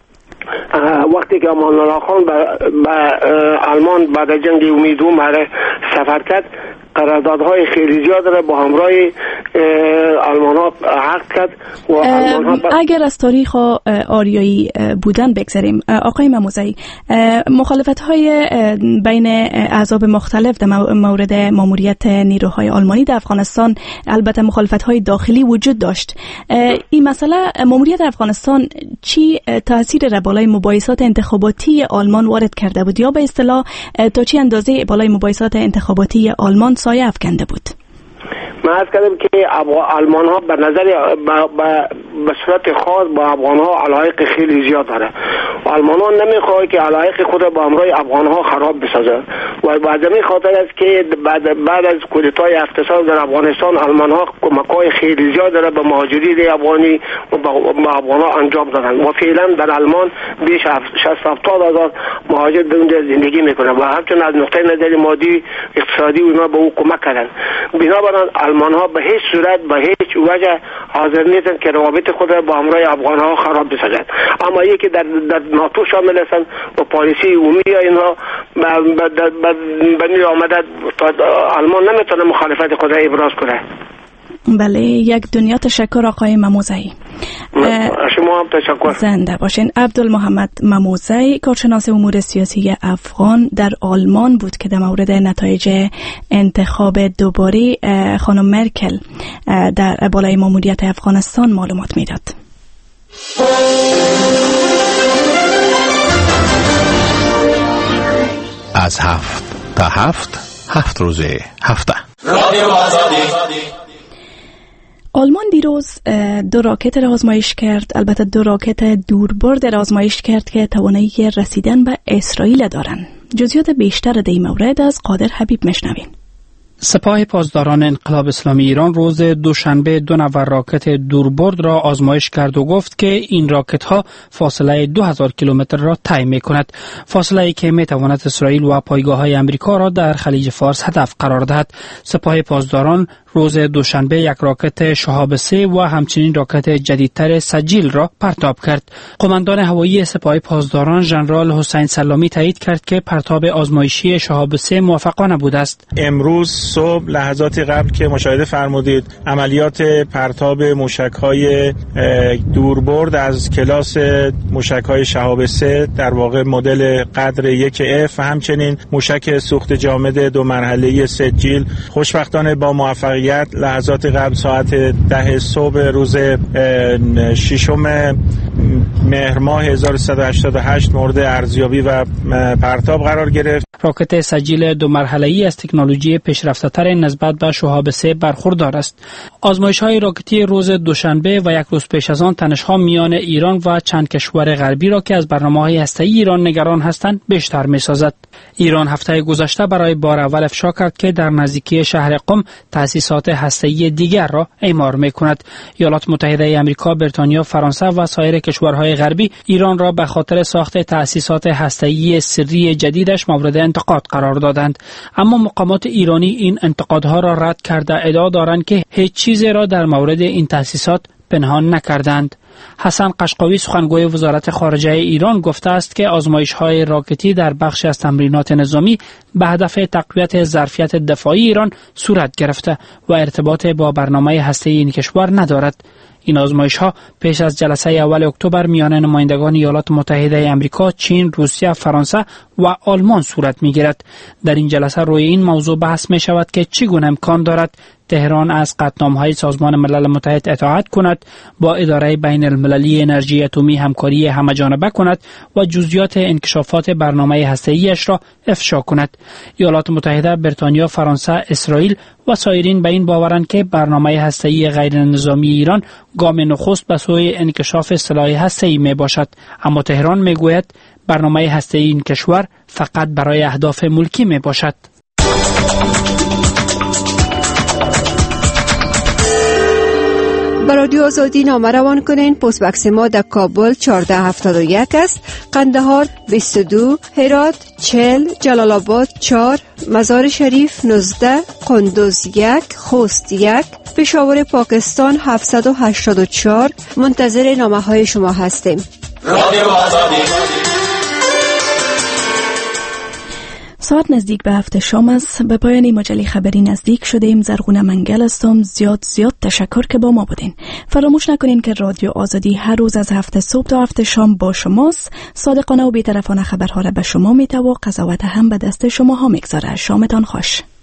وقتی که امان الله خان به آلمان بعد از جنگ امید دوم سفر کرد قراردادهای خیلی زیاد را با همراه آلمان ها عقد کرد و اگر از تاریخ آریایی بودن بگذاریم آقای مموزعی، مخالفت های بین احزاب مختلف در مورد ماموریت نیروهای آلمانی در افغانستان البته مخالفت های داخلی وجود داشت. این مسئله ماموریت افغانستان چی تاثیر را بالای مباحثات انتخاباتی آلمان وارد کرده بود یا به اصطلاح تا چی اندازه بالای مباحثات انتخاباتی آلمان سایه افکنده بود؟ من از کردم که آلمان ها به نظر به صورت خاص با افغان ها علایق خیلی زیاد داره. آلمان ها نمیخواد که علایق خود را با همراه افغان ها خراب بسازه و بعد می خاطر است که بعد از کودتای اقتصاد در افغانستان آلمان ها کمک‌های خیلی زیاد داره به مهاجرین افغانی و به افغان ها انجام دادن و فعلا در آلمان بیش از 60,000 مهاجر در اونجا زندگی میکنن و همچنین از نقطه نظر مادی اقتصادی اونا به او کمک کردن. بنابراین آلمان ها به هیچ صورت به هیچ وجه حاضر نیستند که روابط خود را با همراه افغان ها خراب بسازند. اما یکی در ناتو شامل هستند و پالیسی عمومی اینها به نیر آمده تا آلمان نمیتونه مخالفت خود را ابراز کنه. بله، یک دنیا تشکر آقای مموزعی. شما هم تشکر. زنده باشین. عبدالمحمد مموزعی، کارشناس امور سیاسی افغان در آلمان بود که در مورد نتایج انتخاب دوباره خانم مرکل در بالای ماموریت افغانستان معلومات میداد. از 7 تا 7 روز هفته. آلمان دیروز 2 راکت را آزمایش کرد، البته 2 راکت دوربرد را آزمایش کرد که توانایی رسیدن به اسرائیل دارند. جزئیات بیشتر در این مورد از قادر حبیب میشنویم. سپاه پاسداران انقلاب اسلامی ایران روز دوشنبه 2 نوع راکت دوربرد را آزمایش کرد و گفت که این راکت ها فاصله 2000 کیلومتر را طی می‌کند، فاصله‌ای که می‌تواند اسرائیل و پایگاه‌های آمریکا را در خلیج فارس هدف قرار دهد. سپاه پاسداران روز دوشنبه یک راکت شهاب 3 و همچنین راکت جدیدتر سجیل را پرتاب کرد. قماندان هوایی سپاه پاسداران ژنرال حسین سلامی تایید کرد که پرتاب آزمایشی شهاب 3 موفقانه بوده است. امروز صبح لحظاتی قبل که مشاهده فرمودید عملیات پرتاب موشک‌های دوربرد از کلاس موشک‌های شهاب 3 در واقع مدل قدر 1F و همچنین موشک سوخت جامد 2 مرحله‌ای سجیل خوشبختانه با موفقیت لحظات قبل ساعت 10 صبح روز 6 مهر ماه 1388 مورد ارزیابی و پرتاب قرار گرفت. راکت سجیل 2 مرحله‌ای از تکنولوژی پیشرفته‌تر نسبت به شهاب 3 برخوردار است. آزمایش‌های راکتی روز دوشنبه و یک روز پیش از آن تنش‌ها میان ایران و چند کشور غربی را که از برنامه‌های هسته‌ای ایران نگران هستند بیشتر می‌سازد. ایران هفته گذشته برای بار اول افشا کرد که در نزدیکی شهر قم تأسیسات هسته‌ای دیگر را اعمار می‌کند. ایالات متحده آمریکا، بریتانیا، فرانسه و سایر کشورهای غربی ایران را به خاطر ساخت تأسیسات هسته‌ای سری جدیدش مورد انتقاد قرار دادند، اما مقامات ایرانی این انتقادها را رد کرده ادعا دارند که هیچ چیزی را در مورد این تأسیسات پنهان نکردند. حسن قشقاوی سخنگوی وزارت خارجه ایران گفته است که آزمایش‌های راکتی در بخش از تمرینات نظامی به هدف تقویت ظرفیت دفاعی ایران صورت گرفته و ارتباط با برنامه هسته‌ای این کشور ندارد. این آزمایش‌ها پیش از جلسه اول اکتبر میان نمایندگان ایالات متحده آمریکا، چین، روسیه، فرانسه و آلمان صورت می‌گیرد. در این جلسه روی این موضوع بحث می‌شود که چگونه امکان دارد تهران از قطعنامه‌های سازمان ملل متحد اطاعت کند، با اداره بین المللی انرژی اتمی همکاری همه‌جانبه کند و جزئیات انکشافات برنامه هسته‌ایش را افشا کند. ایالات متحده، بریتانیا، فرانسه، اسرائیل و سایرین به این باورند که برنامه هسته‌ای غیر نظامی ایران گام نخست به سوی انکشاف سلاح هسته‌ای می باشد، اما تهران می گوید برنامه هسته‌ای این کشور فقط برای اهداف ملکی می باشد. با رادیو آزادی نامه روان کنین. پست بکس ما در کابل 1471 است، قندهار 22، هرات 40، جلال آباد 4، مزار شریف 19، قندوز 1، خوست 1، پشاور پاکستان 784. منتظر نامه های شما هستیم. رادیو آزادی. ساعت نزدیک به 7 شام است. به پایان مجله خبری نزدیک شدیم. زرغونه منگل هستم. زیاد تشکر که با ما بودین. فراموش نکنین که رادیو آزادی هر روز از 7 صبح تا 7 شام با شماست. صادقانه و بی‌طرفانه خبرها را به شما میته و قضاوت هم به دست شما ها میگذاره. شامتان خوش.